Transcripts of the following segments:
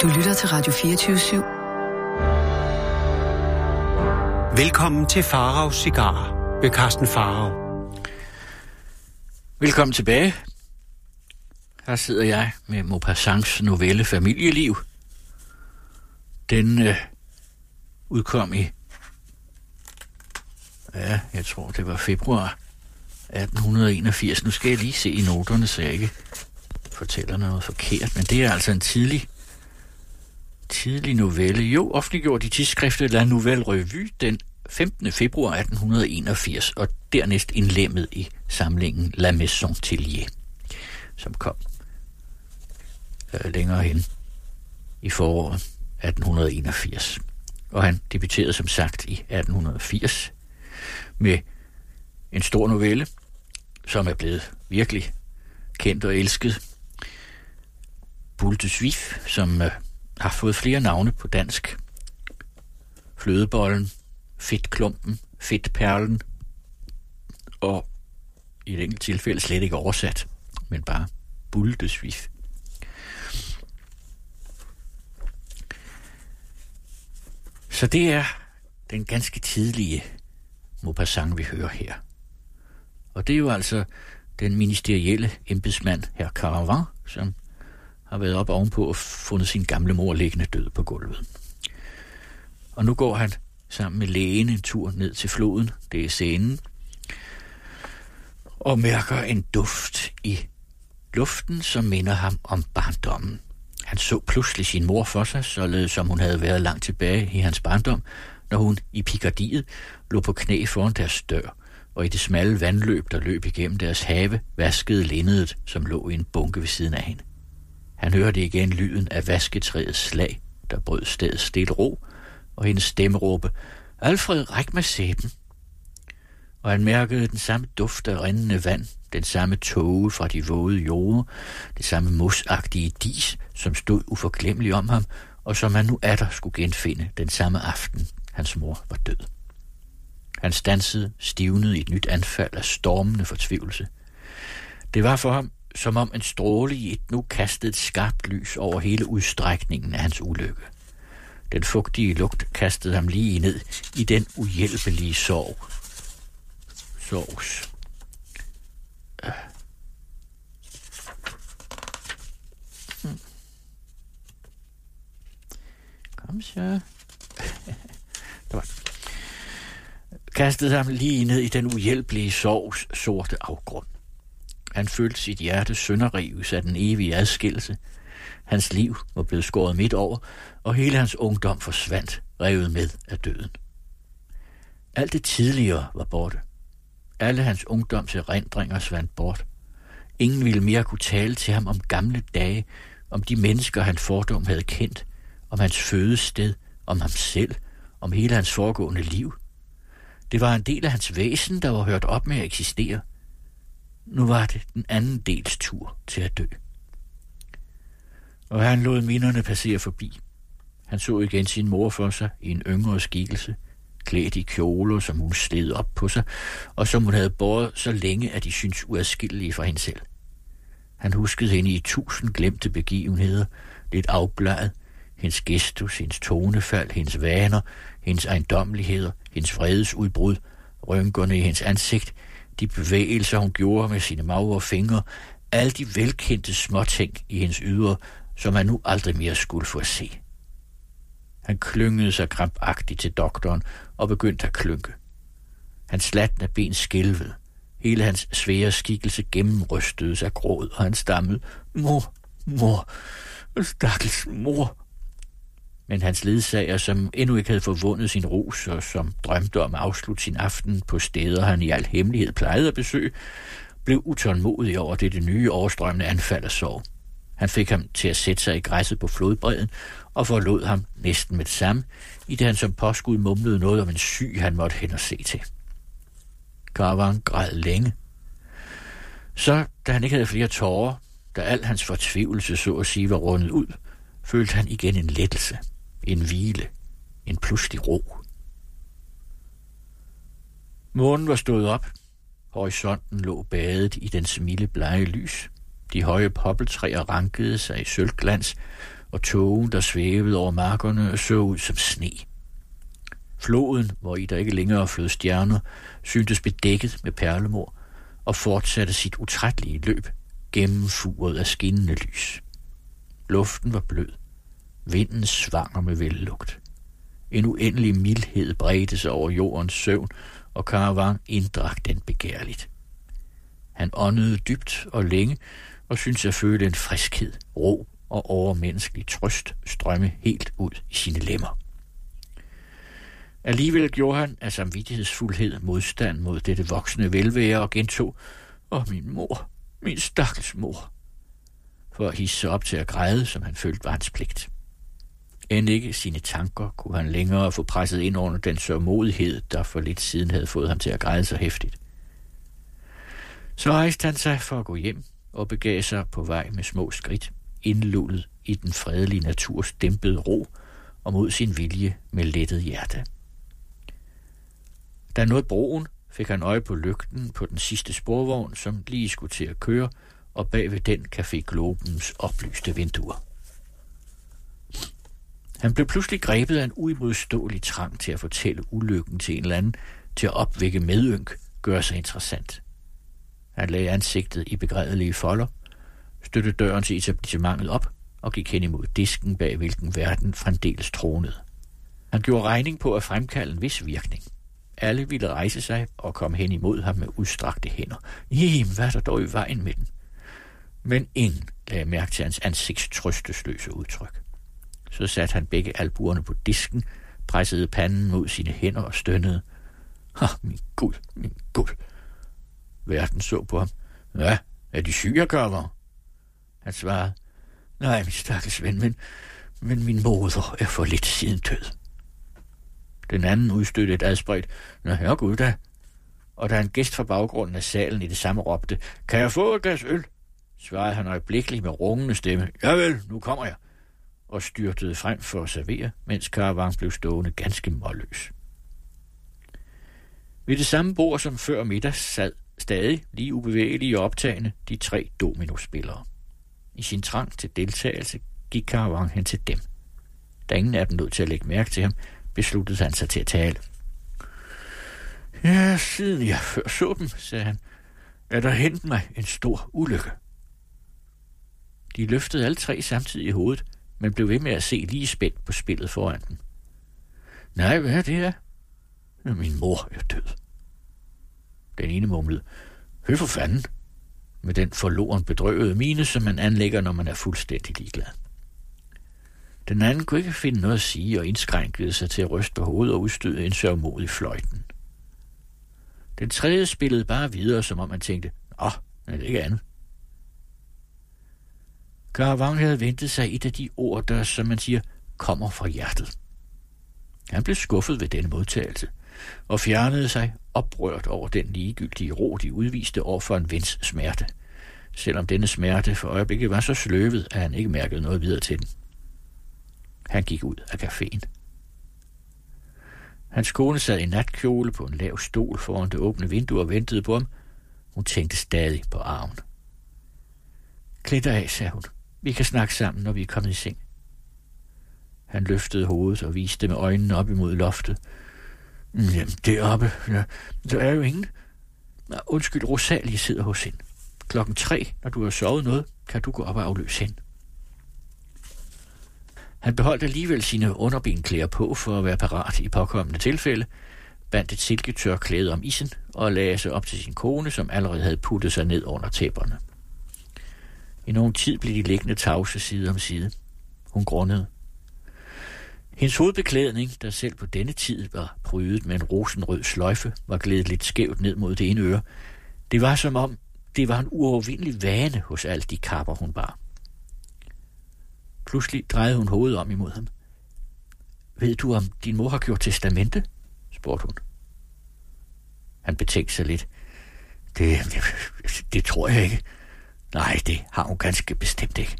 Du lytter til Radio 24/7. Velkommen til Faraos Cigarer ved Carsten Farag. Velkommen tilbage. Her sidder jeg med Maupassants novelle Familieliv. Den udkom i, jeg tror det var februar 1881. Nu skal jeg lige se i noterne, så jeg ikke fortæller noget forkert, men det er altså en tidlig novelle. Jo, offentliggjort i tidsskriftet La Nouvelle Revue den 15. februar 1881, og dernæst indlemmet i samlingen La Maison Tillier, som kom længere hen i foråret 1881. Og han debuterede som sagt i 1880 med en stor novelle, som er blevet virkelig kendt og elsket. Boule de Suif, som har fået flere navne på dansk. Flødebollen, Fedtklumpen, Fedtperlen, og i et enkelt tilfælde slet ikke oversat, men bare Boule de Suif. Så det er den ganske tidlige Maupassant, vi hører her. Og det er jo altså den ministerielle embedsmand, herr Caravan, som har været op ovenpå og fundet sin gamle mor liggende død på gulvet. Og nu går han sammen med lægen en tur ned til floden, det er Seinen, og mærker en duft i luften, som minder ham om barndommen. Han så pludselig sin mor for sig, således som hun havde været langt tilbage i hans barndom, når hun i Picardiet lå på knæ foran deres dør, og i det smalle vandløb, der løb igennem deres have, vaskede linnedet, som lå i en bunke ved siden af hende. Han hørte igen lyden af vasketræets slag, der brød stedet stille ro, og hendes stemme råbe, Alfred, ræk mig sæben. Og han mærkede den samme duft af rindende vand, den samme tåge fra de våde jorder, det samme mosagtige dis, som stod uforglemmelig om ham, og som han nu atter skulle genfinde den samme aften, hans mor var død. Han stansede, stivnede i et nyt anfald af stormende fortvivlelse. Det var for ham, som om en stråle i et nu kastede et skarpt lys over hele udstrækningen af hans ulykke. Den fugtige lugt kastede ham lige ned i den uhjælpelige sorgs. Kom så. Kastede ham lige ned i den uhjælpelige sorgs sorte afgrund. Han følte sit hjerte sønderrives af den evige adskillelse. Hans liv var blevet skåret midt over, og hele hans ungdom forsvandt, revet med af døden. Alt det tidligere var borte. Alle hans ungdoms erindringer svandt bort. Ingen ville mere kunne tale til ham om gamle dage, om de mennesker, han fordom havde kendt, om hans fødested, om ham selv, om hele hans foregående liv. Det var en del af hans væsen, der var hørt op med at eksistere. Nu var det den anden dels tur til at dø. Og han lod minderne passere forbi. Han så igen sin mor for sig i en yngre skikkelse, klædt i kjoler, som hun sled op på sig, og som hun havde båret så længe, at de syntes uadskillelige fra hende selv. Han huskede hende i 1000 glemte begivenheder, lidt afbleget, hendes gestus, hendes tonefald, hendes vaner, hendes ejendommeligheder, hendes vredesudbrud, rynkerne i hendes ansigt, de bevægelser, hun gjorde med sine magre fingre, alle de velkendte småting i hendes ydre, som han nu aldrig mere skulle få at se. Han klyngede sig krampagtigt til doktoren og begyndte at klynke. Hans slatne ben skælvede. Hele hans svære skikkelse gennemrystede af gråd, og han stammede, mor, stakkels mor. Men hans ledsager, som endnu ikke havde forvundet sin rus, og som drømte om at afslutte sin aften på steder, han i al hemmelighed plejede at besøge, blev utålmodig over det nye overstrømmende anfald af sorg. Han fik ham til at sætte sig i græsset på flodbredden og forlod ham næsten med det samme, i det han som påskud mumlede noget om en syg, han måtte hen og se til. Caravan græd længe. Så, da han ikke havde flere tårer, da al hans fortvivlelse så at sige var rundet ud, følte han igen en lettelse, en hvile, en pludselig ro. Månen var stået op. Horisonten lå badet i dens milde blege lys. De høje poppeltræer rankede sig i sølvglans, og tågen, der svævede over markerne, så ud som sne. Floden, hvor i der ikke længere flød stjerner, syntes bedækket med perlemor og fortsatte sit utrættelige løb, gennemfuret af skinnende lys. Luften var blød. Vinden svanger med vellugt. En uendelig mildhed bredte sig over jordens søvn, og Caravang inddrak den begærligt. Han åndede dybt og længe, og syntes at føle en friskhed, ro og overmenneskelig trøst strømme helt ud i sine lemmer. Alligevel gjorde han af samvittighedsfuldhed modstand mod dette voksende velvære og gentog, min mor, min stakkels mor, for at hisse sig op til at græde, som han følte var hans pligt. End ikke sine tanker kunne han længere få presset ind under den sørgmodighed, der for lidt siden havde fået ham til at græde så heftigt. Så rejste han sig for at gå hjem og begav sig på vej med små skridt, indlullet i den fredelige naturs dæmpede ro og mod sin vilje med lettet hjerte. Da han nåede broen, fik han øje på lygten på den sidste sporvogn, som lige skulle til at køre, og bagved den Café Globens oplyste vinduer. Han blev pludselig grebet af en uimodståelig trang til at fortælle ulykken til en eller anden, til at opvække medynk, gøre sig interessant. Han lagde ansigtet i begrædelige folder, støttede døren til etablissementet op og gik hen imod disken, bag hvilken verden fremdeles tronede. Han gjorde regning på at fremkalde en vis virkning. Alle ville rejse sig og komme hen imod ham med udstrakte hænder. Hvad er der dog i vejen med den? Men ingen lagde mærke til hans ansigts trøstesløse udtryk. Så satte han begge albuerne på disken, pressede panden mod sine hænder og stønnede. Min Gud, min Gud. Verden så på ham. Hvad? Er de syge, Caravang? Han svarede. Nej, min stakkels ven, men min moder er for lidt siden død. Den anden udstødte et adspredt. Nå, herregud da. Og da en gæst fra baggrunden af salen i det samme råbte, kan jeg få et glas øl? Svarede han øjeblikkeligt med rungende stemme. Javel, nu kommer jeg. Og styrtede frem for at servere, mens Caravang blev stående ganske målløs. Ved det samme bord som før middag sad stadig lige ubevægelige og optagende de 3 dominospillere. I sin trang til deltagelse gik Caravang hen til dem. Da ingen af dem nåede til at lægge mærke til ham, besluttede han sig til at tale. Ja, siden jeg før så dem, sagde han, er der hændt mig en stor ulykke. De løftede alle 3 samtidig i hovedet, men blev ved med at se lige spændt på spillet foran dem. Nej, hvad er det her? Min mor er død. Den ene mumlede, hør for fanden, med den forloren bedrøvede mine, som man anlægger, når man er fuldstændig ligeglad. Den anden kunne ikke finde noget at sige og indskrænkede sig til at ryste på hovedet og udstøde en sørgmodig fløjten. Den tredje spillede bare videre, som om man tænkte, men det er ikke andet. Caravang havde ventet sig et af de ord, der, som man siger, kommer fra hjertet. Han blev skuffet ved denne modtagelse og fjernede sig oprørt over den ligegyldige ro, de udviste over for en vens smerte, selvom denne smerte for øjeblikket var så sløvet, at han ikke mærkede noget videre til den. Han gik ud af caféen. Hans kone sad i natkjole på en lav stol foran det åbne vindue og ventede på ham. Hun tænkte stadig på arven. Klæd dig af, sagde hun. Vi kan snakke sammen, når vi er kommet i seng. Han løftede hovedet og viste med øjnene op imod loftet. Jamen, deroppe, ja, der er jo ingen. Undskyld, Rosalie sidder hos hende. 3:00, når du har sovet noget, kan du gå op og afløse hende. Han beholdt alligevel sine underbenklæder på for at være parat i påkommende tilfælde, bandt et silketørklæde om isen og lagde sig op til sin kone, som allerede havde puttet sig ned under tæpperne. I nogen tid blev de liggende tavse side om side. Hun grundede. Hendes hovedbeklædning, der selv på denne tid var prydet med en rosenrød sløjfe, var glædet lidt skævt ned mod det ene øre. Det var som om, det var en uovervindelig vane hos alle de kapper, hun bar. Pludselig drejede hun hovedet om imod ham. Ved du, om din mor har gjort testamente? Spurgte hun. Han betænkte sig lidt. Det tror jeg ikke. Nej, det har hun ganske bestemt ikke.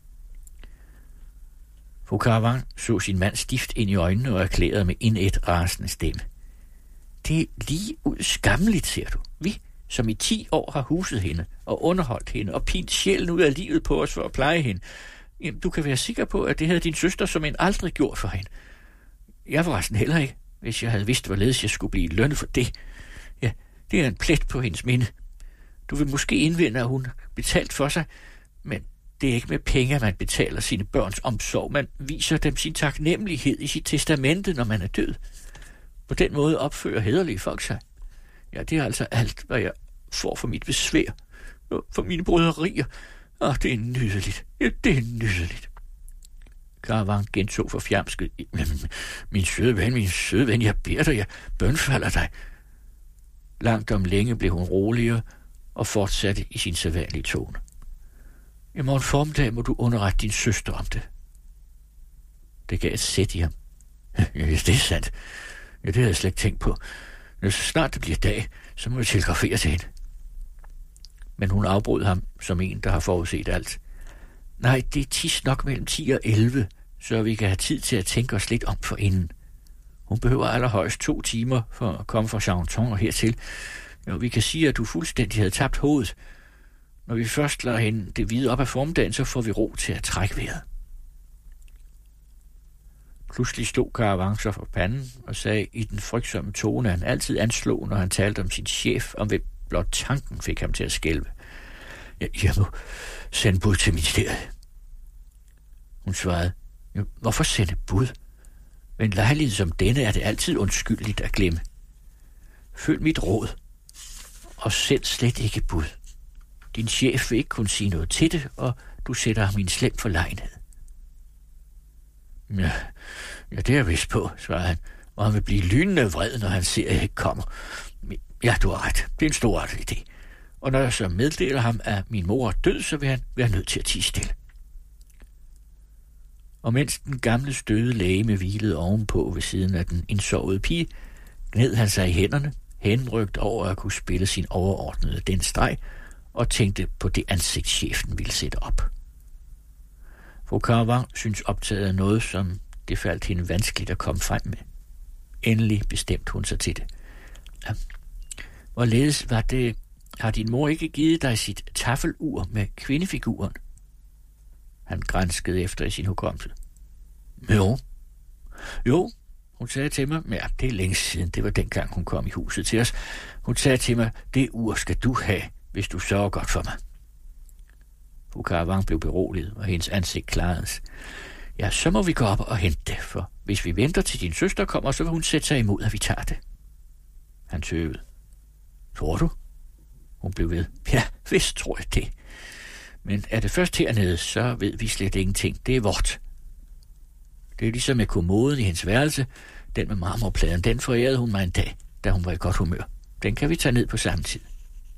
Fru Caravang så sin mand stift ind i øjnene og erklærede med indædt rasende stemme. Det er lige ud skammeligt, ser du. Vi, som i 10 år har huset hende og underholdt hende og pint sjælen ud af livet på os for at pleje hende. Jamen, du kan være sikker på, at det havde din søster som en aldrig gjort for hende. Jeg var resten heller ikke, hvis jeg havde vidst, hvorledes jeg skulle blive lønnet for det. Ja, det er en plet på hendes minde. Du vil måske indvende, at hun har betalt for sig, men det er ikke med penge, man betaler sine børns omsorg. Man viser dem sin taknemmelighed i sit testamente, når man er død. På den måde opfører hæderlige folk sig. Ja, det er altså alt, hvad jeg får for mit besvær. For mine bryderier. Det er nydeligt. Ja, det er nydeligt. Caravant gentog forfjamsket. Min søde ven, jeg beder dig, jeg bønfalder dig. Langt om længe blev hun roligere og fortsatte i sin sædvanlige tone. I morgen formiddag må du underrette din søster om det. Det gav et sæt i ham. Ja, det er sandt. Ja, det havde jeg slet ikke tænkt på. Når så snart det bliver dag, så må jeg telegrafere til hende. Men hun afbrød ham som en, der har forudset alt. Nej, det er tis nok mellem 10 og 11, så vi kan have tid til at tænke os lidt om forinden. Hun behøver allerhøjst 2 timer for at komme fra Charenton og hertil. Og vi kan sige, at du fuldstændig havde tabt hovedet. Når vi først lader hende det hvide op af formiddagen, så får vi ro til at trække vejret. Pludselig stod Caravant sig for panden og sagde i den frygtsomme tone, han altid anslog, når han talte om sin chef, om hvem blot tanken fik ham til at skælve. Jeg må sende bud til ministeriet. Hun svarede, hvorfor sende bud? Ved en lejlighed som denne er det altid undskyldeligt at glemme. Følg mit råd, og send slet ikke bud. Din chef vil ikke kunne sige noget til det, og du sætter ham i en slem forlegenhed. Ja, det er jeg vist på, svarede han, og han vil blive lynende vred, når han ser, at jeg ikke kommer. Ja, du har ret. Det er en stor idé. Og når jeg så meddeler ham, at min mor er død, så vil han være nødt til at tie stille. Og mens den gamle støde legeme hvilede ovenpå ved siden af den indsovede pige, gned han sig i hænderne, henrygt over at kunne spille sin overordnede den streg, og tænkte på det ansigt, chefen ville sætte op. Fru Caravant synes optaget af noget, som det faldt hende vanskeligt at komme frem med. Endelig bestemte hun sig til det. Hvorledes var det? Har din mor ikke givet dig sit taffelur med kvindefiguren? Han granskede efter i sin hukommelse. Jo, hun sagde til mig, ja, det er længe siden, det var dengang hun kom i huset til os. Hun sagde til mig, det ur skal du have, hvis du sørger godt for mig. Fru Caravant blev beroliget, og hendes ansigt klaredes. Ja, så må vi gå op og hente det, for hvis vi venter til din søster kommer, så vil hun sætte sig imod, at vi tager det. Han tøvede. Tror du? Hun blev ved. Ja, vist tror jeg det. Men er det først hernede, så ved vi slet ingenting. Det er vort. Det er ligesom med kommoden i hendes værelse. Den med marmorpladen, den forærede hun mig en dag, da hun var i godt humør. Den kan vi tage ned på samme tid.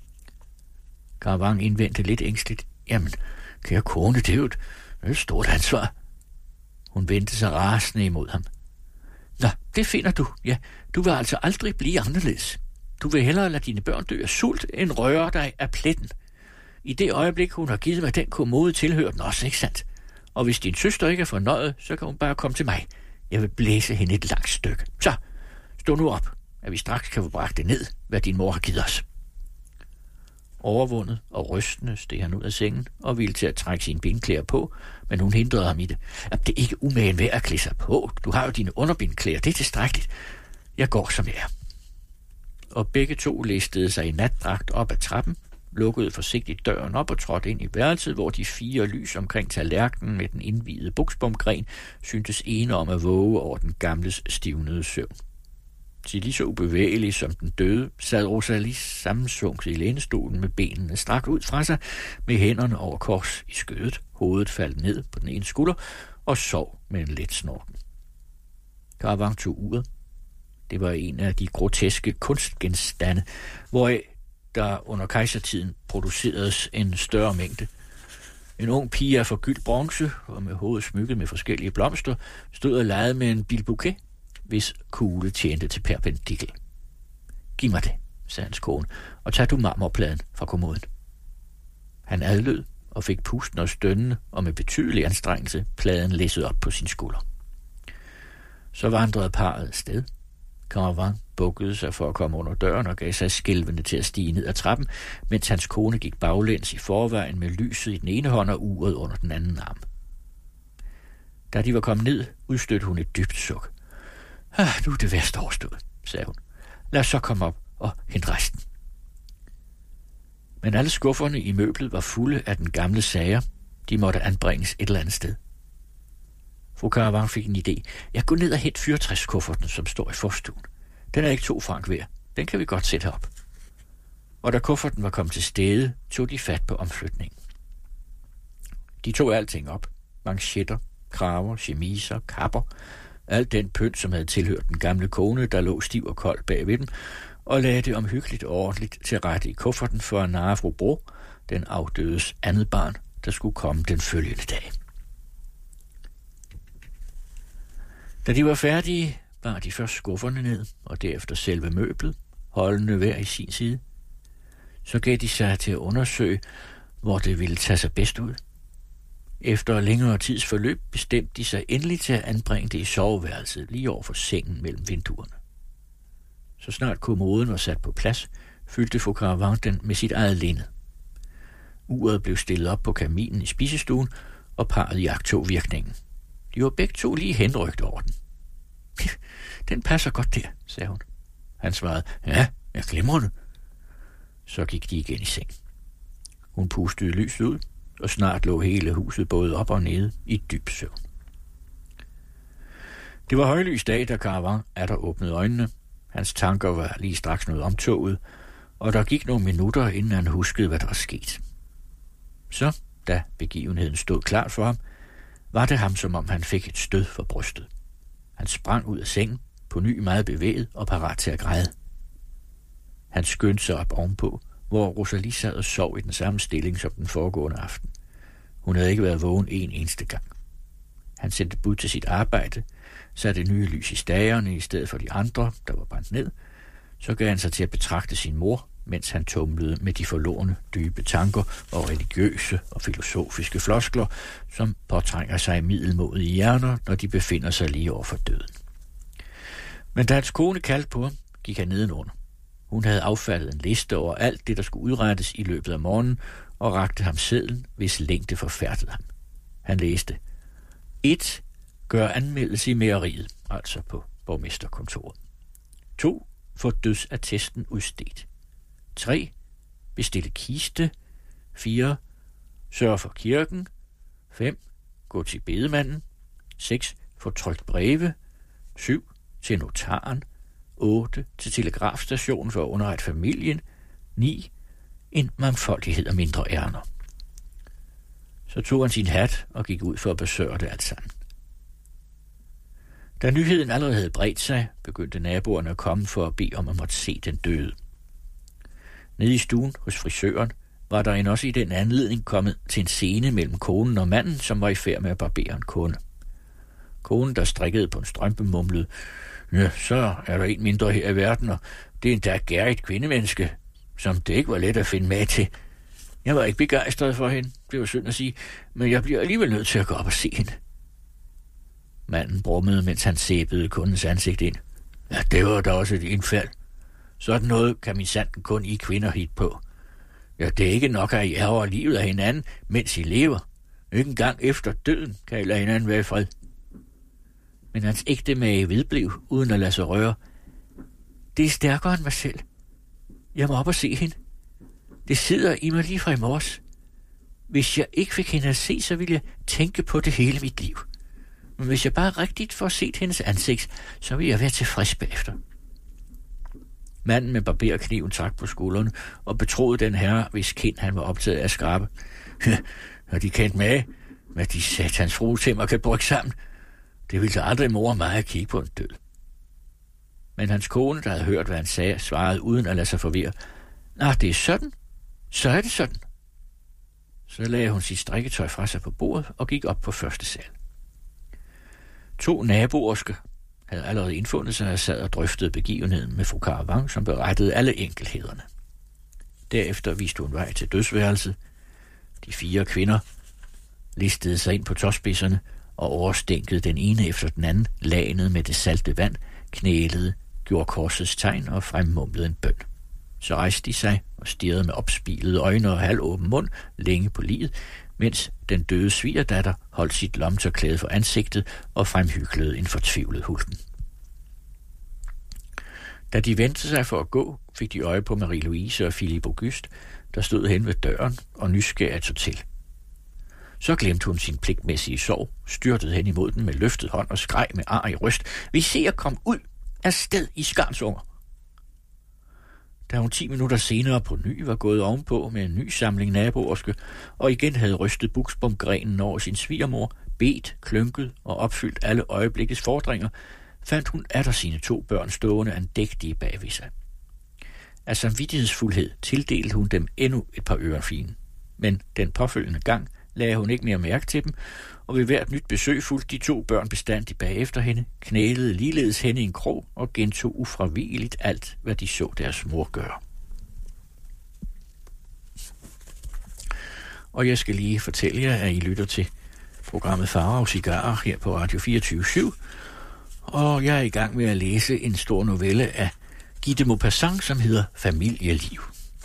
Caravant indvendte lidt ængsteligt. Jamen, kære kone, det er jo et stort ansvar. Hun vendte sig rasende imod ham. Nå, det finder du. Ja, du vil altså aldrig blive anderledes. Du vil hellere lade dine børn dø af sult, end røre dig af pletten. I det øjeblik, hun har givet mig den kommode, tilhører den også, ikke sandt? Og hvis din søster ikke er fornøjet, så kan hun bare komme til mig. Jeg vil blæse hende et langt stykke. Så, stå nu op, at vi straks kan få bragt det ned, hvad din mor har givet os. Overvundet og rystende steg han ud af sengen og ville til at trække sine benklæder på, men hun hindrede ham i det. At det er ikke umagen værd at klæde sig på. Du har jo dine underbindklæder, det er tilstrækkeligt. Jeg går, som jeg er. Og begge to listede sig i natdragt op ad trappen, lukkede forsigtigt døren op og trådte ind i værelset, hvor de 4 lys omkring tallerkenen med den indvidede buksbomgren syntes ene om at våge over den gamles stivnede søvn. Til lige så ubevægelig som den døde, sad Rosalie sammensunket i lænestolen med benene strakt ud fra sig, med hænderne over kors i skødet, hovedet faldt ned på den ene skulder og sov med en let snorken. Caravant tog uret. Det var en af de groteske kunstgenstande, hvoraf der under kejsertiden produceredes en større mængde. En ung pige af forgyldt bronze og med hovedet smykket med forskellige blomster stod og legede med en bilbouquet, hvis kugle tjente til perpendikel. Giv mig det, sagde hans kone, og tag du marmorpladen fra kommoden. Han adlød og fik pusten og stønnende og med betydelig anstrengelse pladen læsset op på sin skulder. Så vandrede parret sted. Caravant bukkede sig for at komme under døren og gav sig skælvende til at stige ned ad trappen, mens hans kone gik baglæns i forvejen med lyset i den ene hånd og uret under den anden arm. Da de var kommet ned, udstødte hun et dybt suk. Nu er det værst overstået, sagde hun. Lad os så komme op og hente resten. Men alle skufferne i møblet var fulde af den gamle sager. De måtte anbringes et eller andet sted. Fru Caravant fik en idé. Jeg går ned og hent fyrtræskufferten, som står i forstuen. Den er ikke 2 franc værd. Den kan vi godt sætte op. Og da kufferten var kommet til stede, tog de fat på omflytningen. De tog alting op. Manchetter, kraver, chemiser, kapper. Alt den pynt, som havde tilhørt den gamle kone, der lå stiv og kold bag ved dem, og lagde det omhyggeligt og ordentligt til rette i kufferten for at narre fru Bro, den afdødes andet barn, der skulle komme den følgende dag. Da de var færdige, bar de først skufferne ned, og derefter selve møblet, holdende hver i sin side. Så gav de sig til at undersøge, hvor det ville tage sig bedst ud. Efter længere tids forløb bestemte de sig endelig til at anbringe det i soveværelset lige over for sengen mellem vinduerne. Så snart kommoden var sat på plads, fyldte fru Caravant den med sit eget linned. Uret blev stillet op på kaminen i spisestuen, og parret iagttog virkningen. De var begge to lige henrygt over den. Den passer godt der, sagde hun. Han svarede, ja, jeg glemmer det. Så gik de igen i seng. Hun pustede lyset ud, og snart lå hele huset både op og nede i dyb søvn. Det var højlys dag, da Caravant atter åbnede øjnene. Hans tanker var lige straks noget omtoget, og der gik nogle minutter, inden han huskede, hvad der var sket. Så, da begivenheden stod klart for ham, var det ham, som om han fik et stød for brystet. Han sprang ud af sengen, på ny meget bevæget og parat til at græde. Han skyndte sig op ovenpå, hvor Rosalie sad og sov i den samme stilling som den foregående aften. Hun havde ikke været vågen en eneste gang. Han sendte bud til sit arbejde, satte nye lys i stagerne i stedet for de andre, der var brændt ned. Så gav han sig til at betragte sin mor, mens han tumlede med de forlorne, dybe tanker og religiøse og filosofiske floskler, som påtrænger sig i middelmådige hjerner, når de befinder sig lige over for døden. Men da hans kone kaldte på ham, gik han nedenunder. Hun havde affaldet en liste over alt det, der skulle udrettes i løbet af morgenen, og rakte ham sedlen, hvis længde forfærdede ham. Han læste: 1. Gør anmeldelse i mejeriet, altså på borgmesterkontoret. 2. Få dødsattesten udstedt. 3. Bestille kiste. 4. Sørg for kirken. 5. Gå til bedemanden. 6. Få trykt breve. 7. Til notaren. 8. Til telegrafstationen for at underrette familien. 9. En mangfoldighed af mindre ærner. Så tog han sin hat og gik ud for at besørge det alt sammen. Da nyheden allerede havde bredt sig, begyndte naboerne at komme for at bede om at måtte se den døde. Nede i stuen hos frisøren var der også i den anledning kommet til en scene mellem konen og manden, som var i færd med at barbere en kunde. Konen, der strikkede på en strømpe, mumlede: Ja, så er der en mindre her i verden, og det er endda gærigt kvindemenneske, som det ikke var let at finde med til. Jeg var ikke begejstret for hende, det var synd at sige, men jeg bliver alligevel nødt til at gå op og se hende. Manden brummede, mens han sæbede kundens ansigt ind. Ja, det var da også et indfald. Sådan noget kan min sanden kun I kvinder hit på. Ja, det er ikke nok, at I ærger livet af hinanden, mens I lever. Ikke engang efter døden kan I lade hinanden være i fred. Men hans ægte mage vedblev, uden at lade sig røre. Det er stærkere end mig selv. Jeg må op og se hende. Det sidder i mig lige fra i morges. Hvis jeg ikke fik hende at se, så ville jeg tænke på det hele mit liv. Men hvis jeg bare rigtigt får set hendes ansigt, så vil jeg være tilfreds bagefter. Manden med barberkniven trak på skuldrene og betroede den herre, hvis kind han var optaget af at skrabe. Når de kendte med, hvad de satans fruetemmer kan bruge sammen, det ville så aldrig more mig at kigge på en død. Men hans kone, der havde hørt, hvad han sagde, svarede uden at lade sig forvirre: Nå, det er sådan. Så er det sådan. Så lagde hun sit strikketøj fra sig på bordet og gik op på første sal. 2 naboersker havde allerede indfundet sig og sad og drøftede begivenheden med fru Caravant, som berettede alle enkelthederne. Derefter viste hun vej til dødsværelset. De 4 kvinder listede sig ind på tåspidserne og overstænkede den ene efter den anden lagenet med det salte vand, knælede, gjorde korsets tegn og fremmumlede en bøn. Så rejste de sig og stirrede med opspilede øjne og halvåben mund længe på liget, mens den døde svigerdatter holdt sit lommetørklæde for ansigtet og fremhyklede en fortvivlet hulken. Da de vendte sig for at gå, fik de øje på Marie-Louise og Philip Auguste, der stod hen ved døren og nysgerrigt så til. Så glemte hun sin pligtmæssige sorg, styrtede hen imod den med løftet hånd og skreg med ar i røst: "Vi ser kom ud af sted i skarnsunger!" Da hun 10 minutter senere på ny var gået ovenpå med en ny samling naboerske, og igen havde rystet buksbomgrenen over sin svigermor, bedt, klynket og opfyldt alle øjeblikkets fordringer, fandt hun atter sine 2 børn stående andægtige bagved sig. Af samvittighedsfuldhed tildelte hun dem endnu et par ørefine, men den påfølgende gang lagde hun ikke mere mærke til dem, og ved hvert nyt besøg fulgte de 2 børn bestandigt bagefter hende, knælede ligeledes hende i en krog og gentog ufravigeligt alt, hvad de så deres mor gøre. Og jeg skal lige fortælle jer, at I lytter til programmet Farao Cigarer her på Radio 24/7, og jeg er i gang med at læse en stor novelle af Guy de Maupassant, som hedder Familieliv.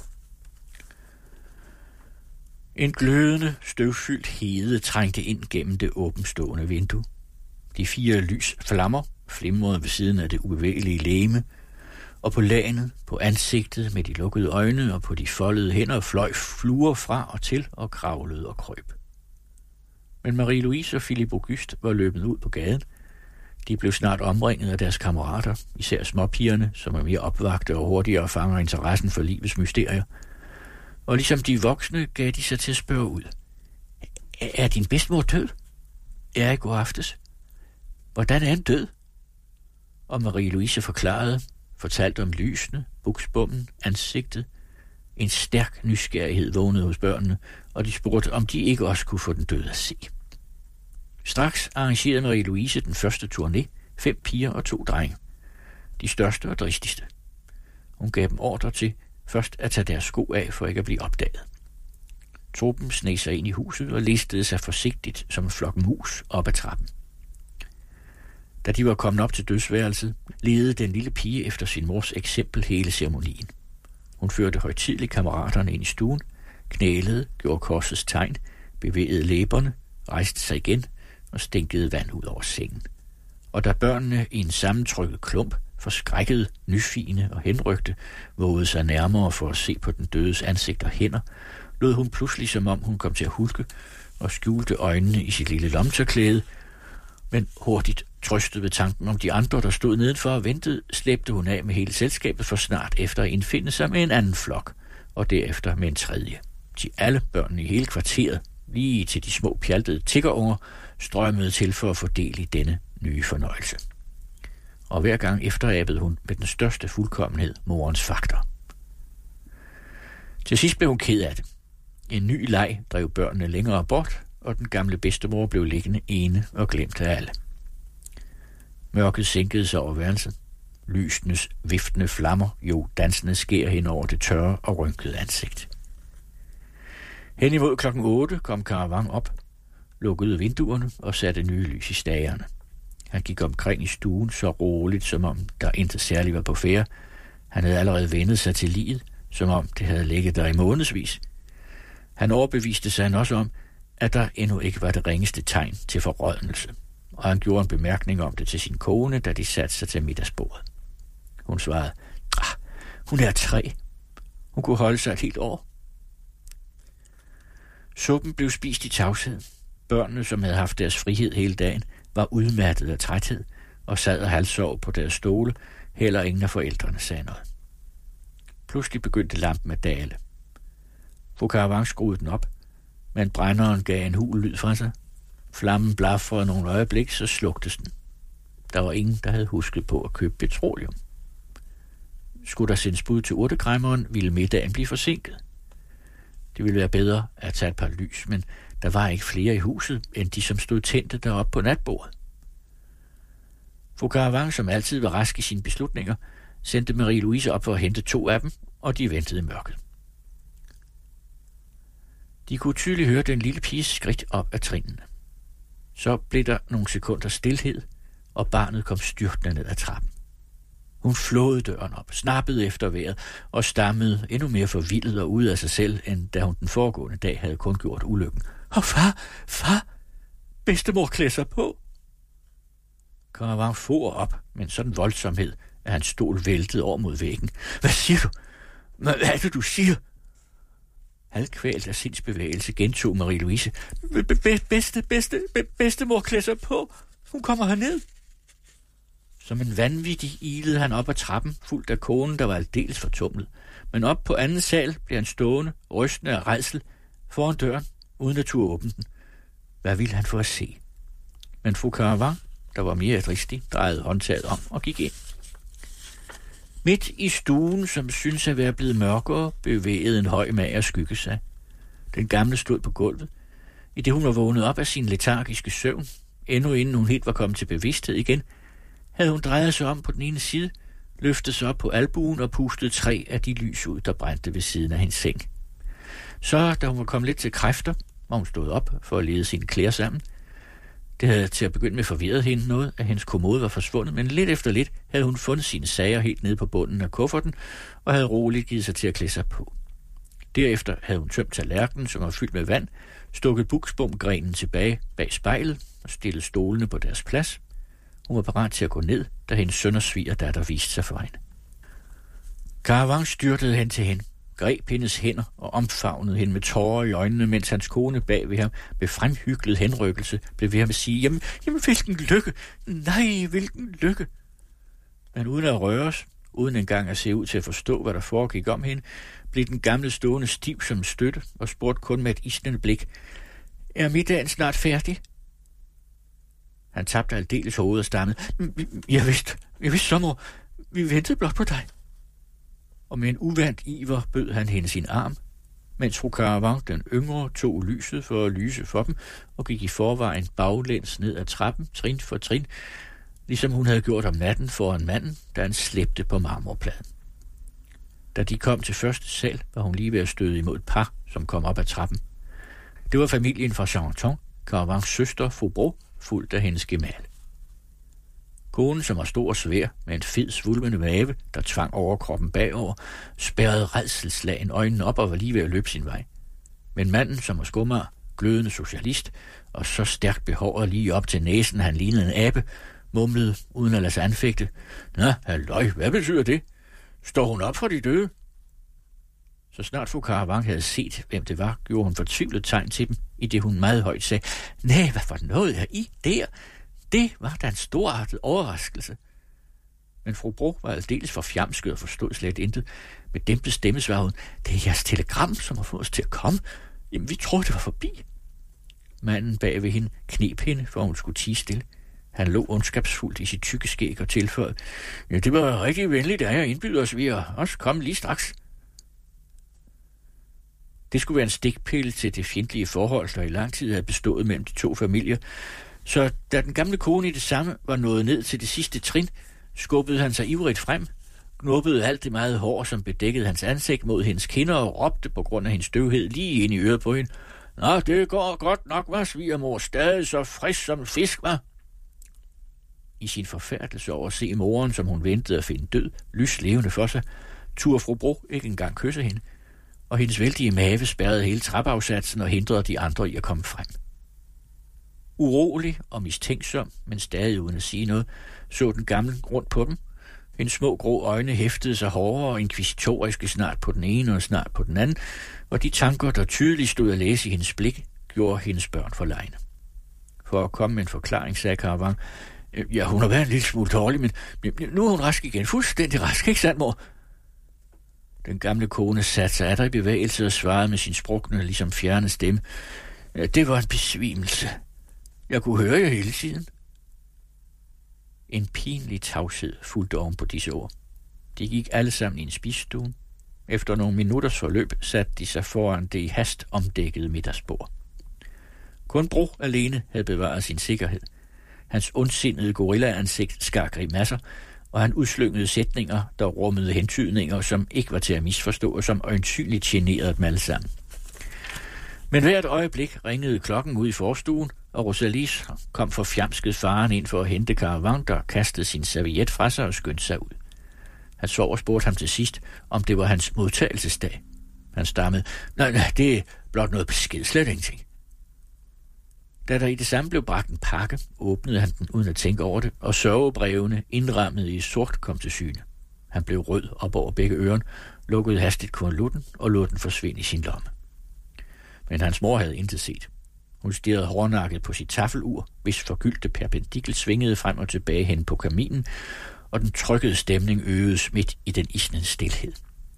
En glødende, støvfyldt hede trængte ind gennem det åbenstående vindue. De 4 lys flammer flimrede ved siden af det ubevægelige legeme, og på lagenet, på ansigtet med de lukkede øjne og på de foldede hænder fløj fluer fra og til og kravlede og krøb. Men Marie-Louise og Philip Auguste var løbet ud på gaden. De blev snart omringet af deres kammerater, især småpigerne, som er mere opvagte og hurtigere fanger interessen for livets mysterier. Og ligesom de voksne gav de sig til at spørge ud: "Er din bedstemor død?" "Ja, i går aftes." "Hvordan er han død?" Og Marie-Louise fortalte om lysene, buksbommen, ansigtet. En stærk nysgerrighed vågnede hos børnene, og de spurgte, om de ikke også kunne få den døde at se. Straks arrangerede Marie-Louise den første turné, 5 piger og 2 drenge. De største og dristigste. Hun gav dem ordre til først at tage deres sko af, for ikke at blive opdaget. Truppen sneg sig ind i huset og listede sig forsigtigt som en flok mus op ad trappen. Da de var kommet op til dødsværelset, ledede den lille pige efter sin mors eksempel hele ceremonien. Hun førte højtideligt kammeraterne ind i stuen, knælede, gjorde korsets tegn, bevægede læberne, rejste sig igen og stænkede vand ud over sengen. Og da børnene i en sammentrykket klump, forskrækkede, nyfine og henrygte, vågede sig nærmere for at se på den dødes ansigt og hænder, lød hun pludselig, som om hun kom til at hulke, og skjulte øjnene i sit lille lommetørklæde, men hurtigt trøstet ved tanken om de andre, der stod nedenfor og ventede, slæbte hun af med hele selskabet for snart efter at indfinde sig med en anden flok, og derefter med en tredje. De alle børnene i hele kvarteret, lige til de små pjaltede tiggerunger, strømmede til for at få del i denne nye fornøjelse. Og hver gang efterabede hun med den største fuldkommenhed morens fakter. Til sidst blev hun ked af det. En ny leg drev børnene længere bort, og den gamle bedstemor blev liggende ene og glemt af alle. Mørket sænkede sig over værelset. Lysenes viftende flammer jo dansende skær hen over det tørre og rynkede ansigt. Hen imod 8:00 kom Caravang op, lukkede vinduerne og satte nye lys i stagerne. Han gik omkring i stuen så roligt, som om der intet særligt var på færde. Han havde allerede vendet sig til liget, som om det havde ligget der i månedsvis. Han overbeviste sig også om, at der endnu ikke var det ringeste tegn til forrådnelse, og han gjorde en bemærkning om det til sin kone, da de satte sig til middagsbordet. Hun svarede: "Hun er 3. Hun kunne holde sig et helt år." Suppen blev spist i tavshed. Børnene, som havde haft deres frihed hele dagen, var udmattet af træthed og sad og halvsov på deres stole. Heller ingen af forældrene sagde noget. Pludselig begyndte lampen at dale. Fru Caravang skruede den op, men brænderen gav en hul lyd fra sig. Flammen blafrede nogle øjeblik, så sluktes den. Der var ingen, der havde husket på at købe petroleum. Skulle der sendes bud til urtekræmmeren, ville middagen blive forsinket. Det ville være bedre at tage et par lys, men der var ikke flere i huset, end de, som stod tændte deroppe på natbordet. Fru Caravang, som altid var rask i sine beslutninger, sendte Marie-Louise op for at hente 2 af dem, og de ventede i mørket. De kunne tydeligt høre den lille piges skridt op ad trinene. Så blev der nogle sekunder stilhed, og barnet kom styrtende ned ad trappen. Hun flåede døren op, snappede efter vejret og stammede endnu mere forvildet og ude af sig selv, end da hun den foregående dag havde kun gjort ulykken. Far, bedstemor klæder sig på. Caravant for op med en sådan voldsomhed, at hans stol væltede over mod væggen. Hvad siger du? Hvad er det, du siger? Halvkvælt af sindsbevægelse gentog Marie-Louise. Bedstemor klæder sig på. Hun kommer herned. Som en vanvittig ilede han op ad trappen, fuldt af konen, der var aldeles fortumlet. Men op på anden sal blev han stående, rystende af rædsel, foran døren, uden at turde åbne den. Hvad ville han få at se? Men fru Caravant, der var mere dristig, drejede håndtaget om og gik ind. Midt i stuen, som synes at være blevet mørkere, bevægede en høj mager skygge sig. Den gamle stod på gulvet. I det hun var vågnet op af sin letargiske søvn, endnu inden hun helt var kommet til bevidsthed igen, havde hun drejet sig om på den ene side, løftet sig op på albuen og pustet 3 af de lys ud, der brændte ved siden af hendes seng. Så, da hun var kommet lidt til kræfter, var hun stået op for at lede sine klæder sammen. Det havde til at begynde med forvirret hende noget, at hendes kommode var forsvundet, men lidt efter lidt havde hun fundet sine sager helt nede på bunden af kufferten og havde roligt givet sig til at klæde sig på. Derefter havde hun tømt tallerkenen, som var fyldt med vand, stukket buksbomgrenen tilbage bag spejlet og stillet stolene på deres plads. Hun var parat til at gå ned, da hendes søn og svigerdatter viste sig for hende. Caravant styrtede hen til hende, greb hendes hænder og omfavnede hende med tårer i øjnene, mens hans kone bag ved ham med fremhyggelet henrykkelse blev ved ham at sige, jamen, hvilken lykke! Nej, hvilken lykke! Men uden at røres, uden engang at se ud til at forstå, hvad der foregik om hende, blev den gamle stående stiv som støtte og spurgte kun med et isnende blik, er middagen snart færdig? Han tabte aldeles hovedet og stammede, jeg vidste så, mor, vi ventede blot på dig. Og med en uvant iver bød han hende sin arm, mens fru Caravant, den yngre, tog lyset for at lyse for dem og gik i forvejen baglæns ned ad trappen, trin for trin, ligesom hun havde gjort om natten foran manden, da han slæbte på marmorpladen. Da de kom til første sal, var hun lige ved at støde imod et par, som kom op ad trappen. Det var familien fra Chanton, Caravants søster, fru Bro, fuldt af hendes gemal. Konen, som var stor og svær, med en fed, svulmende mave, der tvang overkroppen bagover, spærrede rædselsslagen øjnene op og var lige ved at løbe sin vej. Men manden, som var skummer, glødende socialist, og så stærkt behåret lige op til næsen, han lignede en abe, mumlede, uden at lade sig anfægte. Nå, halløj, hvad betyder det? Står hun op for de døde? Så snart fru Caravant havde set, hvem det var, gjorde hun fortvivlet tegn til dem, i det hun meget højt sagde, nej, hvad for noget er I der? Det var da en storartet overraskelse. Men fru Bro var aldeles for fjamsket og forstod slet intet. Med dæmpet stemme svarede hun, det er jeres telegram, som har fået os til at komme. Jamen, vi troede, det var forbi. Manden bag ved hende kneb hende, for hun skulle tie stille. Han lå ondskabsfuldt i sit tykke skæg og tilføjede, ja, det var rigtig venligt, at jeg indbyder os. Vi er også kommet lige straks. Det skulle være en stikpille til det fjendtlige forhold, der i lang tid havde bestået mellem de to familier. Så da den gamle kone i det samme var nået ned til det sidste trin, skubbede han sig ivrigt frem, knuppede alt det meget hår, som bedækkede hans ansigt mod hendes kinder og råbte på grund af hendes støvhed lige ind i øret på hende. Nå, det går godt nok, var svigermor, stadig så frisk som fisk, var. I sin forfærdelse over at se moren, som hun ventede at finde død, lyslevende for sig, turde fru Bro ikke engang kysse hende, og hendes vældige mave spærrede hele trappeafsatsen og hindrede de andre i at komme frem. Urolig og mistænksom, men stadig uden at sige noget, så den gamle rundt på dem. Hendes små grå øjne hæftede sig hårdere og inkvisitoriske snart på den ene og snart på den anden, og de tanker, der tydeligt stod at læse i hendes blik, gjorde hendes børn forlegne. For at komme med en forklaring, sagde Caravant, ja, hun har været en lille smule dårlig, men nu er hun rask igen. Fuldstændig rask, ikke sandt, mor? Den gamle kone satte sig atter i bevægelse og svarede med sin sprukne, ligesom fjerne stemme. Ja, det var en besvimelse. Jeg kunne høre jer hele tiden. En pinlig tavshed fulgte oven på disse ord. De gik alle sammen i en spisestue. Efter nogle minutters forløb satte de sig foran det i hast omdækkede middagsbord. Kun Bro alene havde bevaret sin sikkerhed. Hans ondsindede gorilla-ansigt skar grimasser, og han udslyngede sætninger, der rummede hentydninger, som ikke var til at misforstå, og som øjensynligt generede dem alle sammen. Men hvert øjeblik ringede klokken ud i forstuen, og Rosalie kom for fjamsket faren ind for at hente Caravant, der kastede sin serviet fra sig og skyndte sig ud. Han sov og spurgte ham til sidst, om det var hans modtagelsesdag. Han stammede, nej, det er blot noget besked, slet ingenting. Da der i det samme blev bragt en pakke, åbnede han den uden at tænke over det, og sørgebrevene, indrammet i sort, kom til syne. Han blev rød op over begge øren, lukkede hastigt konvolutten og lod den forsvinde i sin lomme. Men hans mor havde intet set. Hun stirrede hårdnakket på sit taffelur, hvis forgyldte perpendikel svingede frem og tilbage hen på kaminen, og den trykkede stemning øgedes midt i den isnende stilhed.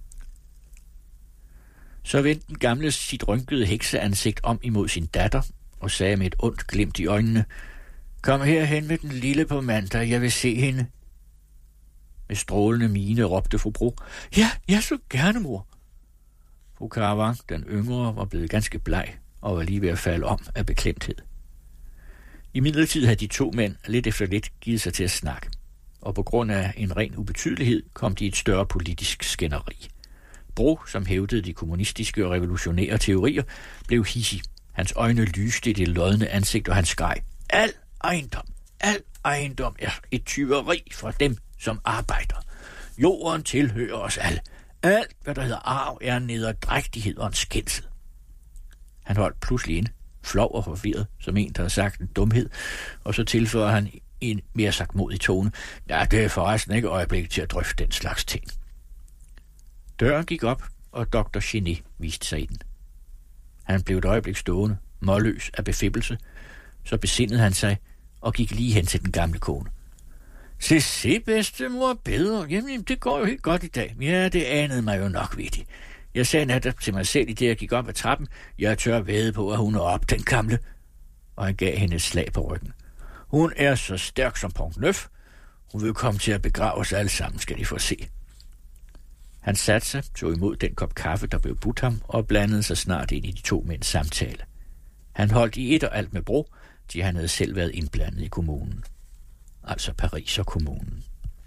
Så vendte den gamle sit rynkede hekseansigt om imod sin datter og sagde med et ondt glimt i øjnene, kom herhen med den lille på mandag, jeg vil se hende. Med strålende mine råbte fru Bro, ja, så gerne, mor. Fru Caravant, den yngre, var blevet ganske bleg og var lige ved at falde om af beklemthed. Imidlertid havde de to mænd lidt efter lidt givet sig til at snakke, og på grund af en ren ubetydelighed kom de i et større politisk skænderi. Bro, som hævdede de kommunistiske og revolutionære teorier, blev hissig. Hans øjne lyste i det lodne ansigt, og han skreg, al ejendom er et tyveri for dem, som arbejder. Jorden tilhører os alle. Alt, hvad der hedder arv, er nederdrægtighed og en skændsel. Han holdt pludselig ind, flov og forvirret, som en, der har sagt en dumhed, og så tilføjer han en mere sagtmodig tone. Ja, det er forresten ikke øjeblik til at drøfte den slags ting. Døren gik op, og Dr. Genet viste sig i den. Han blev et øjeblik stående, målløs af befippelse, så besindede han sig og gik lige hen til den gamle kone. Se, bedstemor, bedre. Jamen, det går jo helt godt i dag. Ja, det anede mig jo nok vigtigt. Jeg sagde netop til mig selv, i det jeg gik op ad trappen, jeg tør vædde på, at hun er op, den gamle. Og han gav hende et slag på ryggen. Hun er så stærk som Pont Neuf. Hun vil komme til at begrave os alle sammen, skal de få se. Han satte sig, tog imod den kop kaffe, der blev budt ham, og blandede sig snart ind i de to mænds samtale. Han holdt i et og alt med Bro, de han havde selv været indblandet i kommunen. Altså Paris og kommunen.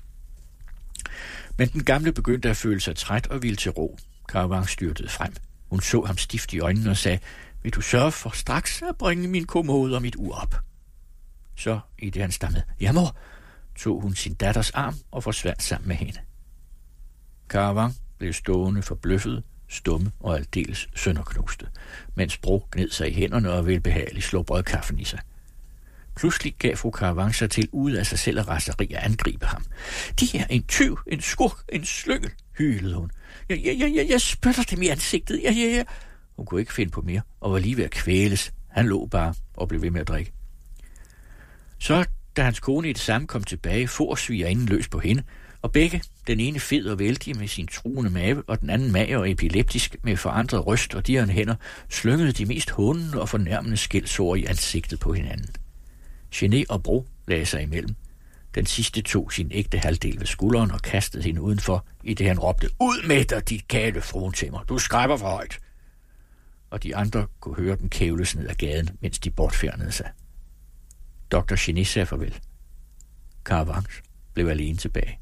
Men den gamle begyndte at føle sig træt og ville til ro. Caravant styrtede frem. Hun så ham stift i øjnene og sagde, vil du sørge for straks at bringe min kommode og mit ur op? Så, i det han stammede, ja mor, tog hun sin datters arm og forsvandt sammen med hende. Caravant blev stående forbløffet, stumme og aldeles sønderknuste, mens Bro gned sig i hænderne og velbehageligt slog brødkaffen i sig. Pludselig gav fru Caravant sig til ud af sig selv og raseri at angribe ham. De er en tyv, en skurk, en slyngel, hylede hun. Jeg spytter dem i ansigtet. Ja. Hun kunne ikke finde på mere og var lige ved at kvæles. Han lå bare og blev ved med at drikke. Så, da hans kone i det samme kom tilbage, for svigerinden løs på hende, og begge, den ene fed og vældig med sin truende mave, og den anden mager og epileptisk med forandret ryst og dirrende hænder, slyngede de mest hånende og fornærmende skældsord i ansigtet på hinanden. Genet og Bro lagde sig imellem. Den sidste tog sin ægte halvdel ved skulderen og kastede hende udenfor, i det han råbte, ud med dig, dit kæle fruentimmer, du skræpper for højt. Og de andre kunne høre dem kævles ned ad gaden, mens de bortfjernede sig. Dr. Genet sagde farvel. Caravant blev alene tilbage.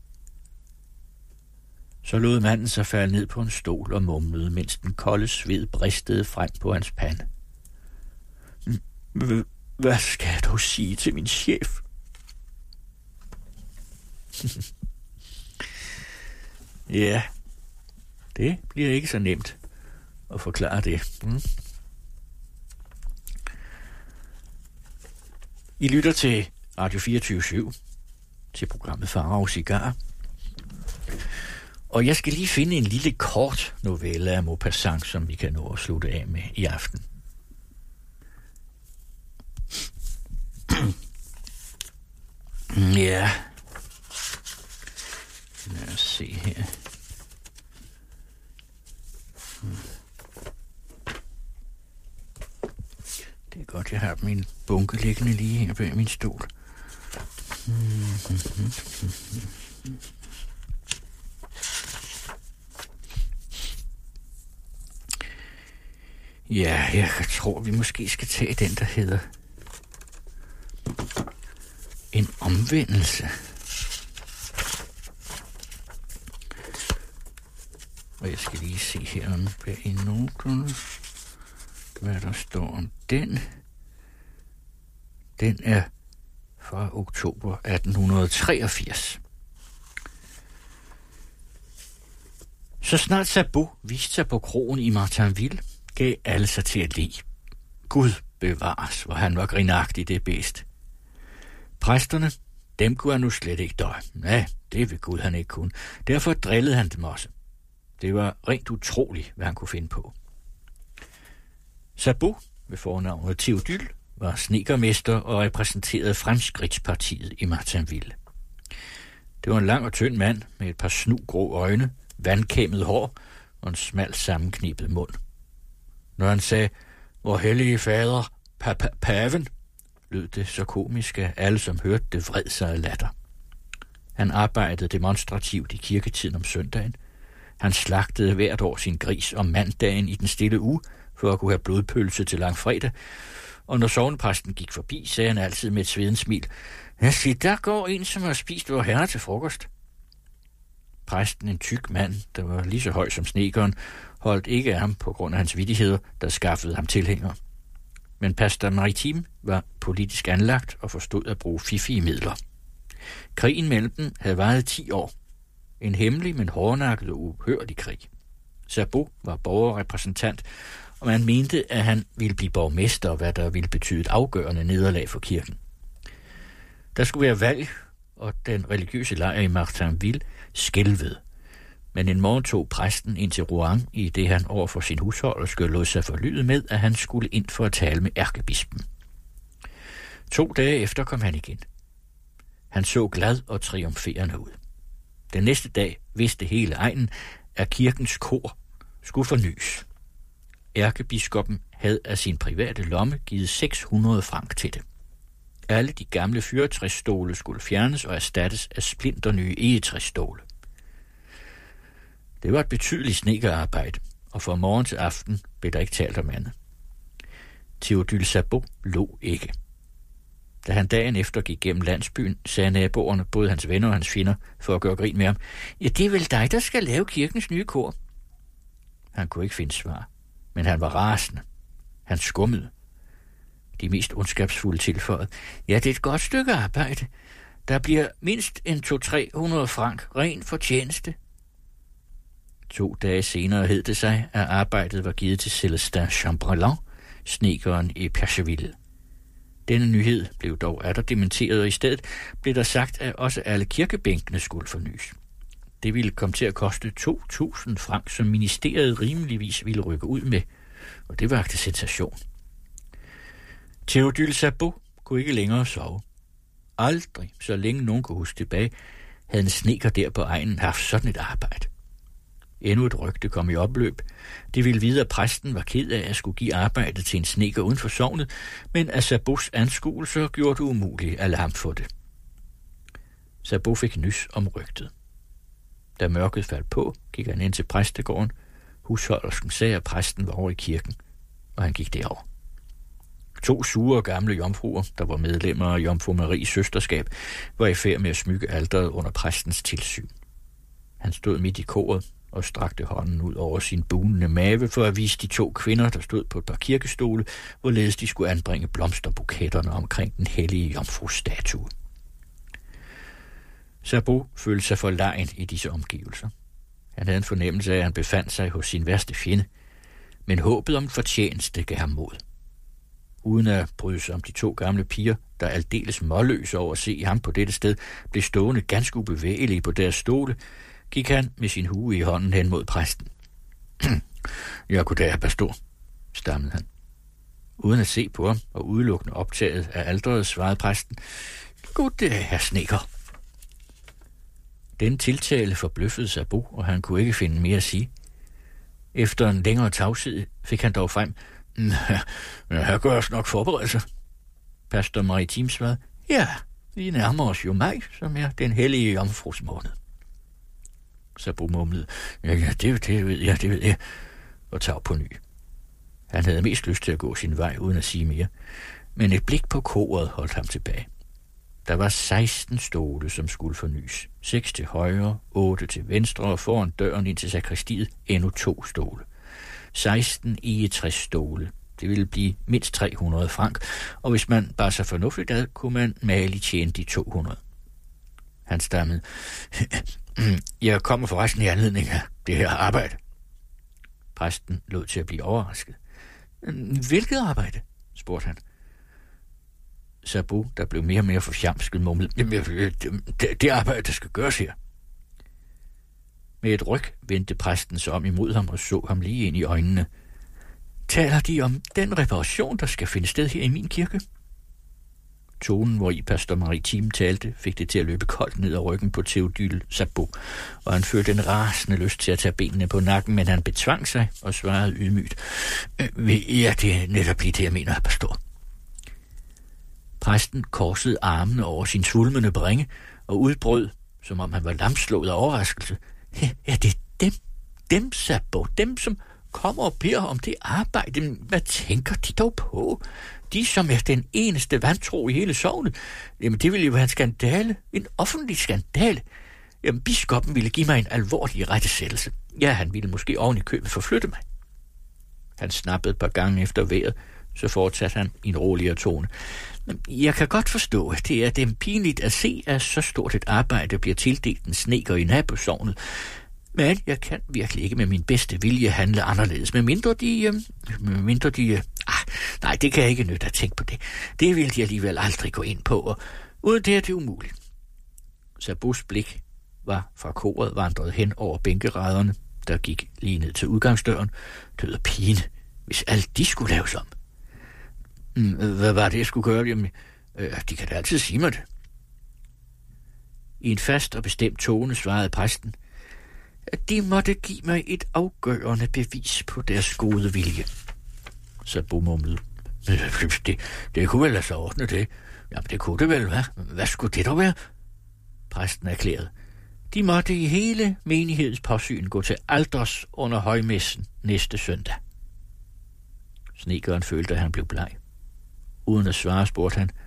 Så lod manden sig falde ned på en stol og mumlede, mens den kolde sved bristede frem på hans pande. Hvad skal du sige til min chef? Ja, det bliver ikke så nemt at forklare det. I lytter til Radio 24/7, til programmet Farao Cigar. Og jeg skal lige finde en lille kort novelle af Maupassant, som vi kan nå at slutte af med i aften. Ja. Lad os se her. Det er godt, jeg har min bunke liggende lige her bag min stol. Ja, jeg tror, vi måske skal tage den, der hedder En omvendelse. Og jeg skal lige se her bag i noterne, hvad der står om den. Den er fra oktober 1883. Så snart Sabot viste sig på krogen i Martainville, gav alle sig til at le. Gud bevares, hvor han var grinagtig det bedst. Præsterne, dem kunne han nu slet ikke døje. Nej, det vil Gud han ikke kunne. Derfor drillede han dem også. Det var rent utroligt, hvad han kunne finde på. Sabot, ved fornavnet Théodule, var snedkermester og repræsenterede Fremskridtspartiet i Martainville. Det var en lang og tynd mand med et par snugrå øjne, vandkæmmet hår og en smal sammenknippet mund. Når han sagde, "Vor hellige fader, paven," lød det så komisk, at alle, som hørte det, vred sig af latter. Han arbejdede demonstrativt i kirketiden om søndagen. Han slagtede hvert år sin gris om mandagen i den stille uge, for at kunne have blodpølse til langfredag, og når sognepræsten gik forbi, sagde han altid med et svedent smil, "Ja, se, der går en, som har spist vor herre til frokost." Præsten, en tyk mand, der var lige så høj som snedkeren, holdt ikke af ham på grund af hans vittigheder, der skaffede ham tilhængere. Men pastor Maritim var politisk anlagt og forstod at bruge fiffige midler. Krigen mellem dem havde varet 10 år. En hemmelig, men hårdnakket og uhørlig krig. Sabot var borgerrepræsentant, og man mente, at han ville blive borgmester, hvad der ville betyde et afgørende nederlag for kirken. Der skulle være valg, og den religiøse lejr i Martainville skælvede. Men en morgen tog præsten ind til Rouen, i det han over for sin husholderske lod sig forlyde med, at han skulle ind for at tale med ærkebispen. 2 dage efter kom han igen. Han så glad og triumferende ud. Den næste dag vidste hele egnen, at kirkens kor skulle fornyes. Ærkebiskoppen havde af sin private lomme givet 600 franc til det. Alle de gamle fyrretræsstole skulle fjernes og erstattes af splinternye egetræsstole. Det var et betydeligt snedkerarbejde, og fra morgen til aften blev der ikke talt om andet. Théodule Sabot lå ikke. Da han dagen efter gik gennem landsbyen, sagde naboerne, både hans venner og hans fjender, for at gøre grin med ham, "Ja, det er vel dig, der skal lave kirkens nye kor." Han kunne ikke finde svar, men han var rasende. Han skummede. De mest ondskabsfulde tilføjede, "Ja, det er et godt stykke arbejde. Der bliver mindst en 200-300 franc ren fortjeneste." 2 dage senere hed det sig, at arbejdet var givet til Célestin Chamberlain, snedkeren i Percheville. Denne nyhed blev dog atter dementeret, og i stedet blev der sagt, at også alle kirkebænkene skulle fornyes. Det ville komme til at koste 2.000 franc, som ministeriet rimeligvis ville rykke ud med, og det vakte sensation. Théodule Sabot kunne ikke længere sove. Aldrig, så længe nogen kunne huske tilbage, havde en snedker der på egnen haft sådan et arbejde. Endnu et rygte kom i opløb. De ville vide, at præsten var ked af at skulle give arbejdet til en snedker uden for sognet, men at Sabots anskuelser gjorde det umuligt at lade ham få det. Sabot fik nys om rygtet. Da mørket faldt på, gik han ind til præstegården. Husholdersken sagde, at præsten var over i kirken, og han gik derover. 2 sure gamle jomfruer, der var medlemmer af Jomfru Maries søsterskab, var i færd med at smykke alteret under præstens tilsyn. Han stod midt i koret og strakte hånden ud over sin bunende mave for at vise de 2 kvinder, der stod på et par kirkestole, hvorledes de skulle anbringe blomsterbuketterne omkring den hellige jomfrustatue. Sabot følte sig forlegen i disse omgivelser. Han havde en fornemmelse af, at han befandt sig hos sin værste fjende, men håbet om fortjeneste gav ham mod. Uden at bryde sig om de 2 gamle piger, der aldeles målløse over at se ham på dette sted, blev stående ganske ubevægelige på deres stole, gik han med sin hue i hånden hen mod præsten. "Ja, goddag, herr pastor," stammede han. Uden at se på ham og udelukkende optaget af alteret, svarede præsten, "Goddag, herr snedker." Den tiltale forbløffede Sabot, og han kunne ikke finde mere at sige. Efter en længere tavshed fik han dog frem, "Her gør os nok forberedelser." Pastor Maritim svarede, "Ja, vi nærmer os jo maj, som er den hellige jomfrus måned." Sabot mumlede, ja, det ved jeg, og tag på ny. Han havde mest lyst til at gå sin vej, uden at sige mere, men et blik på koret holdt ham tilbage. Der var 16 stole, som skulle fornyes. 6 til højre, 8 til venstre, og foran døren ind til sakristiet endnu 2 stole. 16 egetræsstole. Det ville blive mindst 300 franc, og hvis man bare så fornuftigt ad, kunne man malig tjene de 200. Han stammede, "Jeg kommer forresten i anledning af det her arbejde. Præsten lod til at blive overrasket. Hvilket arbejde? Spurgte han. Sabu, der blev mere og mere forfjamsket, mumlede. Det arbejde, der skal gøres her. Med et ryg vendte præsten sig om imod ham og så ham lige ind i øjnene. Taler de om den reparation, der skal finde sted her i min kirke? Tonen, hvor i pastor Maritim talte, fik det til at løbe koldt ned ad ryggen på Theodyle Sabu, og han følte en rasende lyst til at tage benene på nakken, men han betvang sig og svarede ydmygt. Ja, det er netop lige det, jeg mener, pastor. Præsten korsede armene over sin svulmende bringe og udbrød, som om han var lamslået af overraskelse. Ja, det er dem, Sabu, dem, som kommer og beder om det arbejde. Hvad tænker de dog på? De, som er den eneste vantro i hele sognet. Jamen, det ville jo være en skandale. En offentlig skandale. Jamen, biskoppen ville give mig en alvorlig rettesættelse. Ja, han ville måske oven i købet forflytte mig. Han snappede et par gange efter vejret, så fortsatte han i en roligere tone. Jeg kan godt forstå, at det er dem pinligt at se, at så stort et arbejde bliver tildelt en sneker i nabosognet. Men jeg kan virkelig ikke med min bedste vilje handle anderledes, medmindre de... Nej, det kan jeg ikke nytte at tænke på det. Det vil de alligevel aldrig gå ind på, og uden det er det umuligt. Sabus blik var fra koret vandret hen over bænkerædderne, der gik lige ned til udgangsdøren. Død og pine, hvis alt de skulle laves om. Hvad var det, jeg skulle gøre? Jamen, de kan da altid sige mig det. I en fast og bestemt tone svarede præsten, at de måtte give mig et afgørende bevis på deres gode vilje. Sabu mumlede. Det kunne vel lade sig ordne det. Jamen, det kunne det vel, hvad? Hvad skulle det dog være? Præsten erklærede. De måtte i hele menighedens påsyn gå til alders under højmessen næste søndag. Snekeren følte, at han blev bleg. Uden at svare, spurgte han.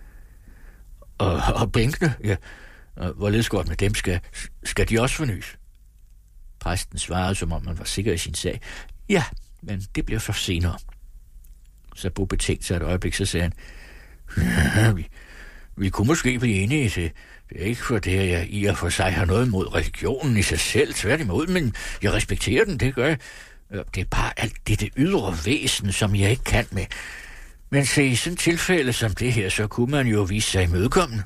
Og bænkene? Ja. Hvorledes godt med dem? Skal de også fornyes? Præsten svarede, som om man var sikker i sin sag. Ja, men det bliver først senere. Sabu betænkte sig et øjeblik, så sagde han, vi kunne måske blive enige til. Det er ikke for det, at jeg i og for sig har noget mod religionen i sig selv, tværtimod, men jeg respekterer den, det gør jeg. Det er bare alt det ydre væsen, som jeg ikke kan med. Men se, i sådan et tilfælde som det her, så kunne man jo vise sig imødekommende.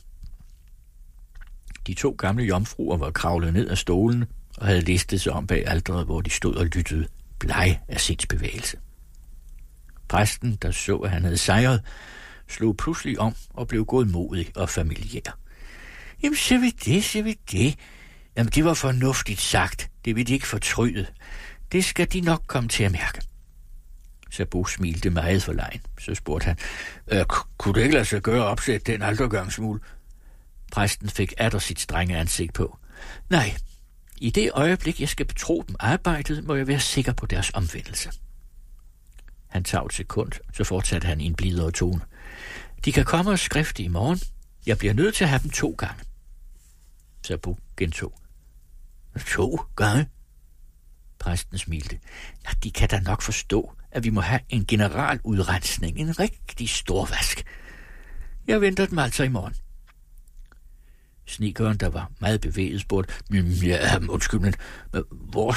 De to gamle jomfruer var kravlet ned af stolene og havde listet sig om bag alteret, hvor de stod og lyttede bleg af sindsbevægelse. Præsten, der så, at han havde sejret, slog pludselig om og blev godmodig og familiær. Jamen, så vil det. Jamen, det var fornuftigt sagt. Det vil de ikke fortryde. Det skal de nok komme til at mærke. Sabu smilte meget forlegen. Så spurgte han, kunne det ikke lade sig gøre at opsætte den altergangsmule? Præsten fik atter sit strenge ansigt på. Nej, i det øjeblik, jeg skal betro dem arbejdet, må jeg være sikker på deres omvendelse. Han tog et sekund, så fortsatte han i en blidere tone. De kan komme og skrifte i morgen. Jeg bliver nødt til at have dem 2 gange. Sabu gentog. 2 gange? Præsten smilte. Ja, de kan da nok forstå, at vi må have en general udrensning, en rigtig stor vask. Jeg venter dem altså i morgen. Snekeren, der var meget bevæget, spurgte, undskyld, men hvor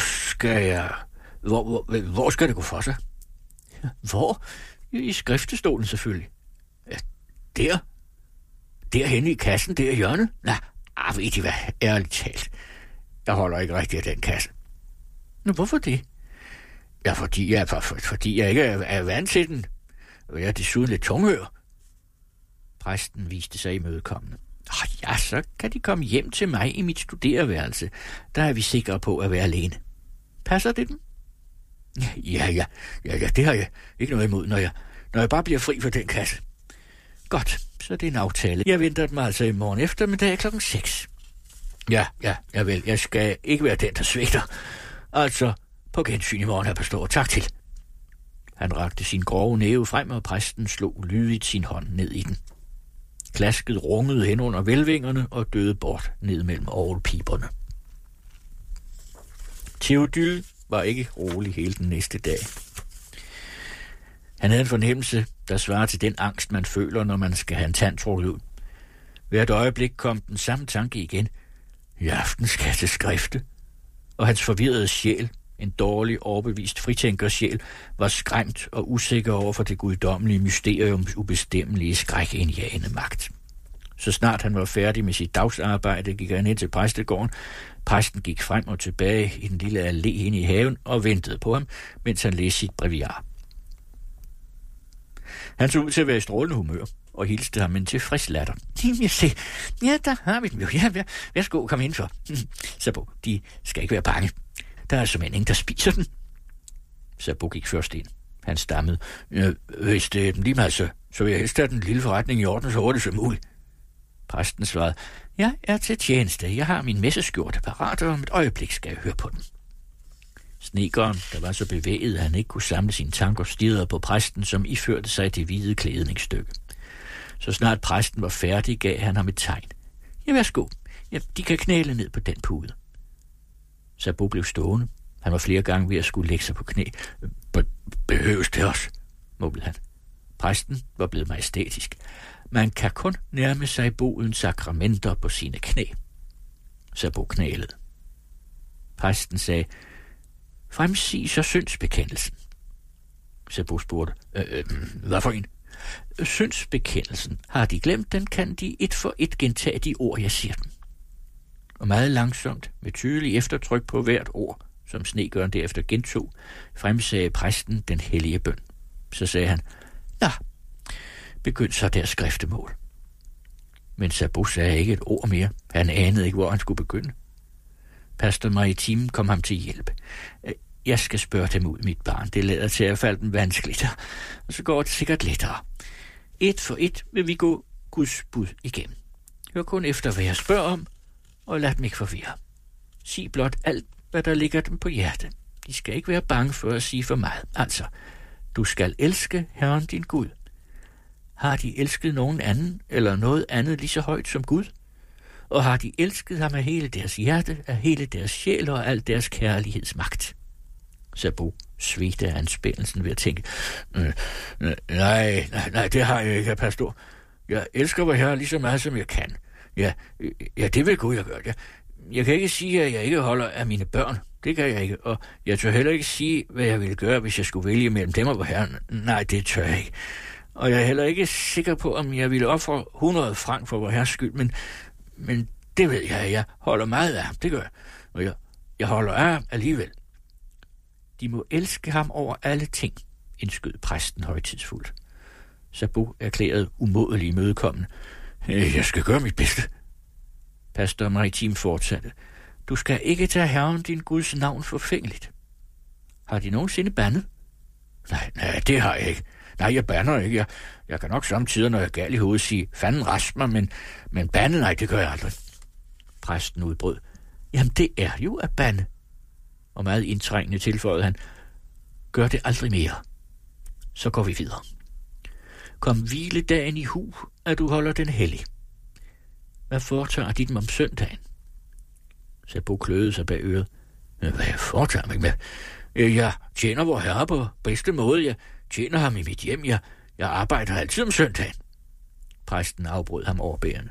skal det gå for sig? Hvor? I skriftestolen selvfølgelig. Der? Derhenne i kassen, der i hjørnet? Nej, ved I hvad, ærligt talt. Jeg holder ikke rigtig af den kasse. Nå, hvorfor det? Ja, fordi jeg ikke er vant til den. Og jeg er desuden lidt tunghør. Præsten viste sig imødekommende. Ja, så kan de komme hjem til mig i mit studereværelse. Der er vi sikre på at være alene. Passer det dem? Ja, det har jeg ikke noget imod, når jeg bare bliver fri for den kasse. Godt, så det er en aftale. Jeg venter dem altså i morgen eftermiddag 6:00. Ja, vel, jeg skal ikke være den, der svigter. Altså, på gensyn i morgen, pastor. Tak til. Han rakte sin grove næve frem, og præsten slog lydigt sin hånd ned i den. Klasket rungede hen under velvingerne og døde bort ned mellem orgelpiberne. Theodyle var ikke rolig hele den næste dag. Han havde en fornemmelse, der svarer til den angst, man føler, når man skal have en tand trukket ud. Hvert øjeblik kom den samme tanke igen. I aften skal jeg til skrifte. Og hans forvirrede sjæl En dårlig, overbevist fritænkersjæl var skræmt og usikker over for det guddommelige mysteriums ubestemmelige skrækindjagende magt. Så snart han var færdig med sit dagsarbejde, gik han ind til præstegården. Præsten gik frem og tilbage i den lille allé inde i haven og ventede på ham, mens han læste sit breviar. Han så ud til at være i strålende humør og hilste ham med en tilfreds latter. Jeg se, ja, der har vi den jo. Ja, værsgo, kom indenfor. Sabo, de skal ikke være bange. Der er simpelthen ingen, der spiser den. Sabo gik først ind. Han stammede. Hvis det er den lige meget, så vil jeg helst have den lille forretning i orden så hurtigt som muligt. Præsten svarede, jeg er til tjeneste. Jeg har min messeskjorte parat, og om et øjeblik skal jeg høre på den. Snedkeren, der var så bevæget, at han ikke kunne samle sine tanker, stirrede på præsten, som iførte sig det hvide klædningsstykke. Så snart præsten var færdig, gav han ham et tegn. Ja, værsgo. Ja, de kan knæle ned på den pude. Sabo blev stående. Han var flere gange ved at skulle lægge sig på knæ. Behøves det også, mumlede han. Præsten var blevet majestætisk. Man kan kun nærme sig bodens sakramenter på sine knæ. Sabo knælede. Præsten sagde, fremsig så syndsbekendelsen. Sabo spurgte, hvad for en? Syndsbekendelsen. Har de glemt den, kan de et for et gentage de ord, jeg siger dem. Og meget langsomt, med tydelig eftertryk på hvert ord, som Snedkeren derefter gentog, fremsagde præsten den hellige bøn. Så sagde han, nå, begynd så deres skriftemål. Men Sabo sagde ikke et ord mere. Han anede ikke, hvor han skulle begynde. Pastor Maritim kom ham til hjælp. Jeg skal spørge dem ud, mit barn. Det lader til at falde dem vanskeligt, og så går det sikkert lettere. Et for et vil vi gå Guds bud igennem. Hør kun efter, hvad jeg spørger om, og lad dem ikke forvirre. Sig blot alt, hvad der ligger dem på hjertet. De skal ikke være bange for at sige for meget. Altså, du skal elske Herren din Gud. Har de elsket nogen anden, eller noget andet lige så højt som Gud? Og har de elsket ham af hele deres hjerte, af hele deres sjæl og al deres kærlighedsmagt? Sabo svedte af anspændelsen ved at tænke, nej, det har jeg ikke, pastor. Jeg elsker vor Herre lige så meget, som jeg kan. Ja, det vil Gud, jeg gør. Jeg kan ikke sige, at jeg ikke holder af mine børn. Det kan jeg ikke, og jeg tør heller ikke sige, hvad jeg ville gøre, hvis jeg skulle vælge mellem dem og vor Herre. Nej, det tør jeg ikke. Og jeg er heller ikke sikker på, om jeg ville ofre 100 franc for vor Herres skyld, men det ved jeg. Jeg holder meget af ham, det gør jeg. Og jeg holder af ham alligevel. De må elske ham over alle ting, indskød præsten højtidsfuldt. Sabo erklærede umådelig imødekommende. Jeg skal gøre mit bedste. Pastor Maritim fortsatte. Du skal ikke tage Herren din Guds navn forfængeligt. Har de nogensinde bandet? Nej, det har jeg ikke. Nej, jeg bander ikke. Jeg kan nok samtidig, når jeg er gal i hovedet, sige, fanden rasp mig, men bande, nej, det gør jeg aldrig. Præsten udbrød. Jamen, det er jo at bande. Og meget indtrængende tilføjede han. Gør det aldrig mere. Så går vi videre. Kom hviledagen i hu, at du holder den hellig. Hvad foretager de dem om søndagen? Sabo kløede sig bag øret. Hvad foretager mig med? Jeg tjener vor Herre på bedste måde. Jeg tjener ham i mit hjem. Jeg arbejder altid om søndagen. Præsten afbrød ham overbærende.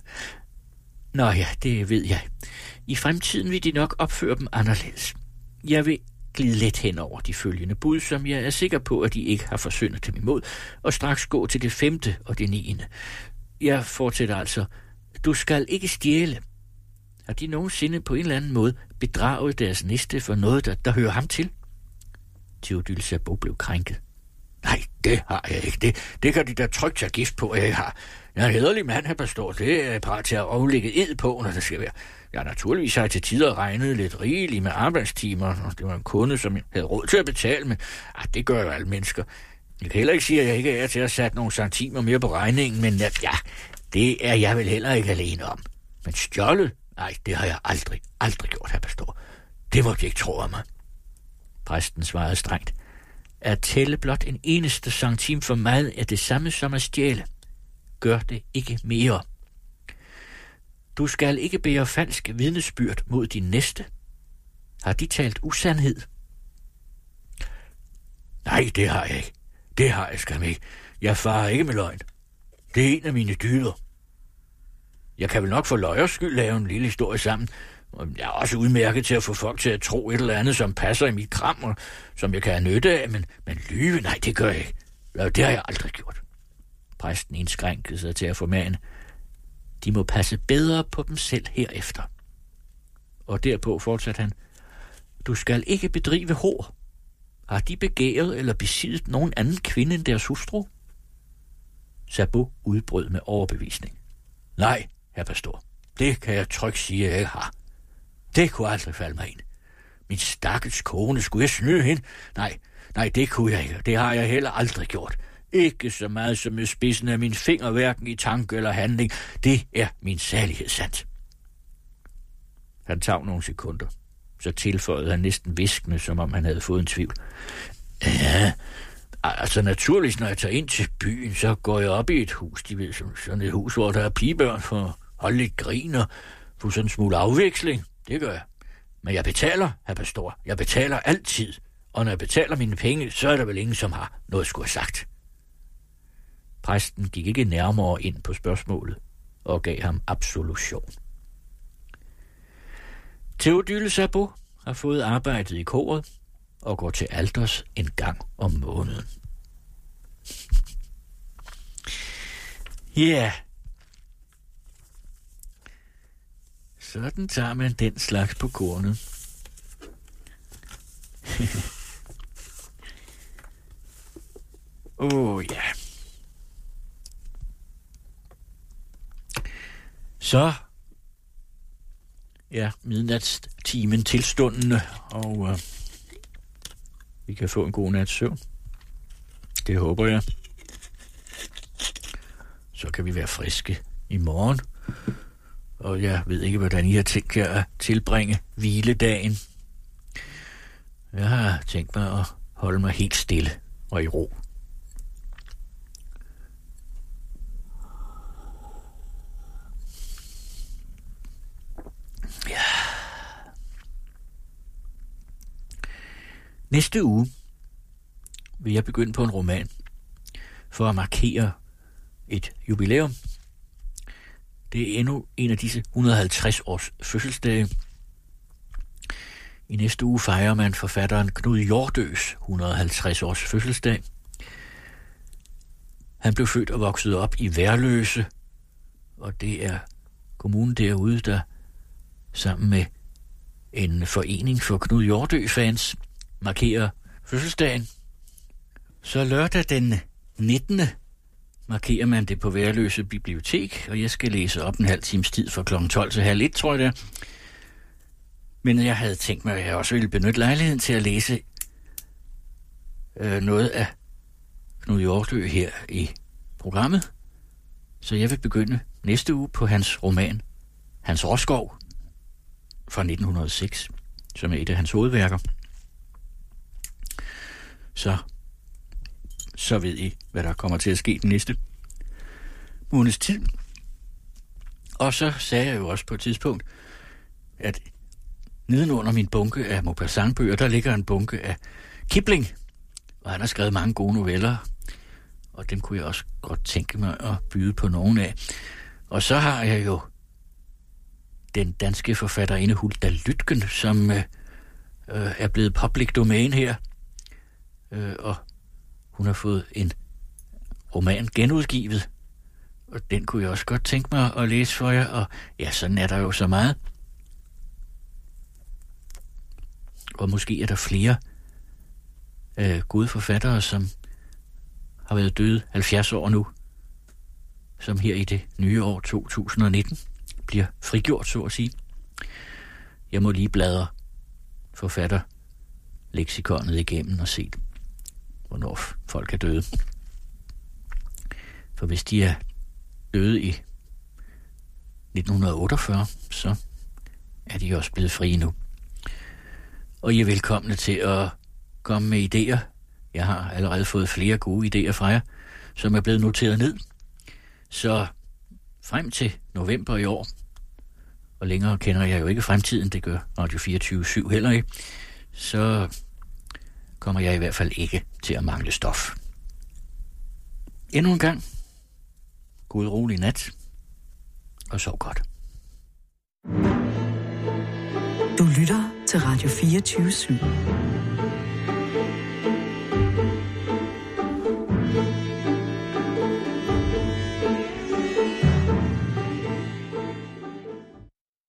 Nå ja, det ved jeg. I fremtiden vil de nok opføre dem anderledes. Jeg vil glide let hen over de følgende bud, som jeg er sikker på, at de ikke har forsyndet dem imod, og straks gå til det 5. og det 9. Jeg fortsætter altså. Du skal ikke stjæle. Har de nogensinde på en eller anden måde bedraget deres næste for noget, der hører ham til? Theodule Sabo blev krænket. Nej, det har jeg ikke. Det kan de da trygt tage gift på, at jeg har. Jeg er en hæderlig mand, her pastor. Det er jeg parat til at aflægge ed på, når det skal være. Jeg naturligvis har til tider regnet lidt rigeligt med arbejdstimer, og det var en kunde, som jeg havde råd til at betale med. Det gør jo alle mennesker. Jeg kan heller ikke sige, at jeg ikke er til at sætte nogle centimer mere på regningen, men ja, det er jeg vel heller ikke alene om. Men stjålet? Nej, det har jeg aldrig gjort, her pastor. Det må de ikke tro af mig. Præsten svarede strengt. At tælle blot en eneste centime for meget er det samme som at stjæle. Gør det ikke mere. Du skal ikke bære falsk vidnesbyrd mod din næste. Har de talt usandhed? Nej, det har jeg ikke. Det har jeg skam ikke. Jeg farer ikke med løgn. Det er en af mine dyder. Jeg kan vel nok for løjers skyld lave en lille historie sammen, Jeg er også udmærket til at få folk til at tro et eller andet, som passer i mit kram, og som jeg kan have nytte af, men lyve, nej, det gør jeg ikke. Det har jeg aldrig gjort. Præsten indskrænkede sig til at formane. De må passe bedre på dem selv herefter. Og derpå fortsatte han. Du skal ikke bedrive hår. Har de begæret eller besiddet nogen anden kvinde end deres hustru? Sabot udbrød med overbevisning. Nej, herr pastor. Det kan jeg trygt sige, at jeg ikke har. Det kunne aldrig falde mig ind. Min stakkels kone, skulle jeg snyde hende? Nej, det kunne jeg ikke. Det har jeg heller aldrig gjort. Ikke så meget som med spidsen af min finger, hverken i tanke eller handling. Det er min særlighed sandt. Han tog nogle sekunder. Så tilføjede han næsten hviskende, som om han havde fået en tvivl. Ja, altså naturligvis, når jeg tager ind til byen, så går jeg op i et hus. De ved, sådan et hus, hvor der er pigebørn for at holde lidt grin og få sådan en smule afveksling. Det gør jeg. Men jeg betaler, herr pastor. Jeg betaler altid. Og når jeg betaler mine penge, så er der vel ingen, som har noget skulle have sagt. Præsten gik ikke nærmere ind på spørgsmålet og gav ham absolution. Théodule Sabot har fået arbejdet i koret og går til alters en gang om måneden. Ja, sådan tager man den slags på kornet. Ja. Så midnatstimen tilstundende, og vi kan få en god nats søvn. Det håber jeg. Så kan vi være friske i morgen. Og jeg ved ikke, hvordan I har tænkt jer at tilbringe hviledagen. Jeg har tænkt mig at holde mig helt stille og i ro. Ja. Næste uge vil jeg begynde på en roman for at markere et jubilæum. Det er endnu en af disse 150 års fødselsdage. I næste uge fejrer man forfatteren Knud Hjortøes 150 års fødselsdag. Han blev født og vokset op i Værløse, og det er kommunen derude, der sammen med en forening for Knud Hjortøe-fans markerer fødselsdagen. Så lørdag den 19. markerer man det på Værløse Bibliotek, og jeg skal læse op en halv times tid fra kl. 12 til halv 1, tror jeg det er. Men jeg havde tænkt mig, at jeg også ville benytte lejligheden til at læse noget af Knud Hjortøe her i programmet. Så jeg vil begynde næste uge på hans roman Hans Råskov fra 1906, som er et af hans hovedværker. Så ved I, hvad der kommer til at ske den næste måneds tid. Og så sagde jeg jo også på et tidspunkt, at nedenunder min bunke af Maupassant-bøger, der ligger en bunke af Kipling, og han har skrevet mange gode noveller, og dem kunne jeg også godt tænke mig at byde på nogen af. Og så har jeg jo den danske forfatterinde Hulda Lytken, som er blevet public domain her, og hun har fået en roman genudgivet, og den kunne jeg også godt tænke mig at læse for jer, og ja, sådan er der jo så meget. Og måske er der flere gode forfattere, som har været døde 70 år nu, som her i det nye år 2019 bliver frigjort, så at sige. Jeg må lige bladre forfatterleksikonet igennem og se, hvornår folk er døde. For hvis de er døde i 1948, så er de også blevet frie nu. Og I er velkomne til at komme med idéer. Jeg har allerede fået flere gode idéer fra jer, som er blevet noteret ned. Så frem til november i år, og længere kender jeg jo ikke fremtiden, det gør Radio 24/7 heller ikke, så kommer jeg i hvert fald ikke til at mangle stof. Endnu en gang, god rolig nat, og sov godt. Du lytter til Radio 24/7.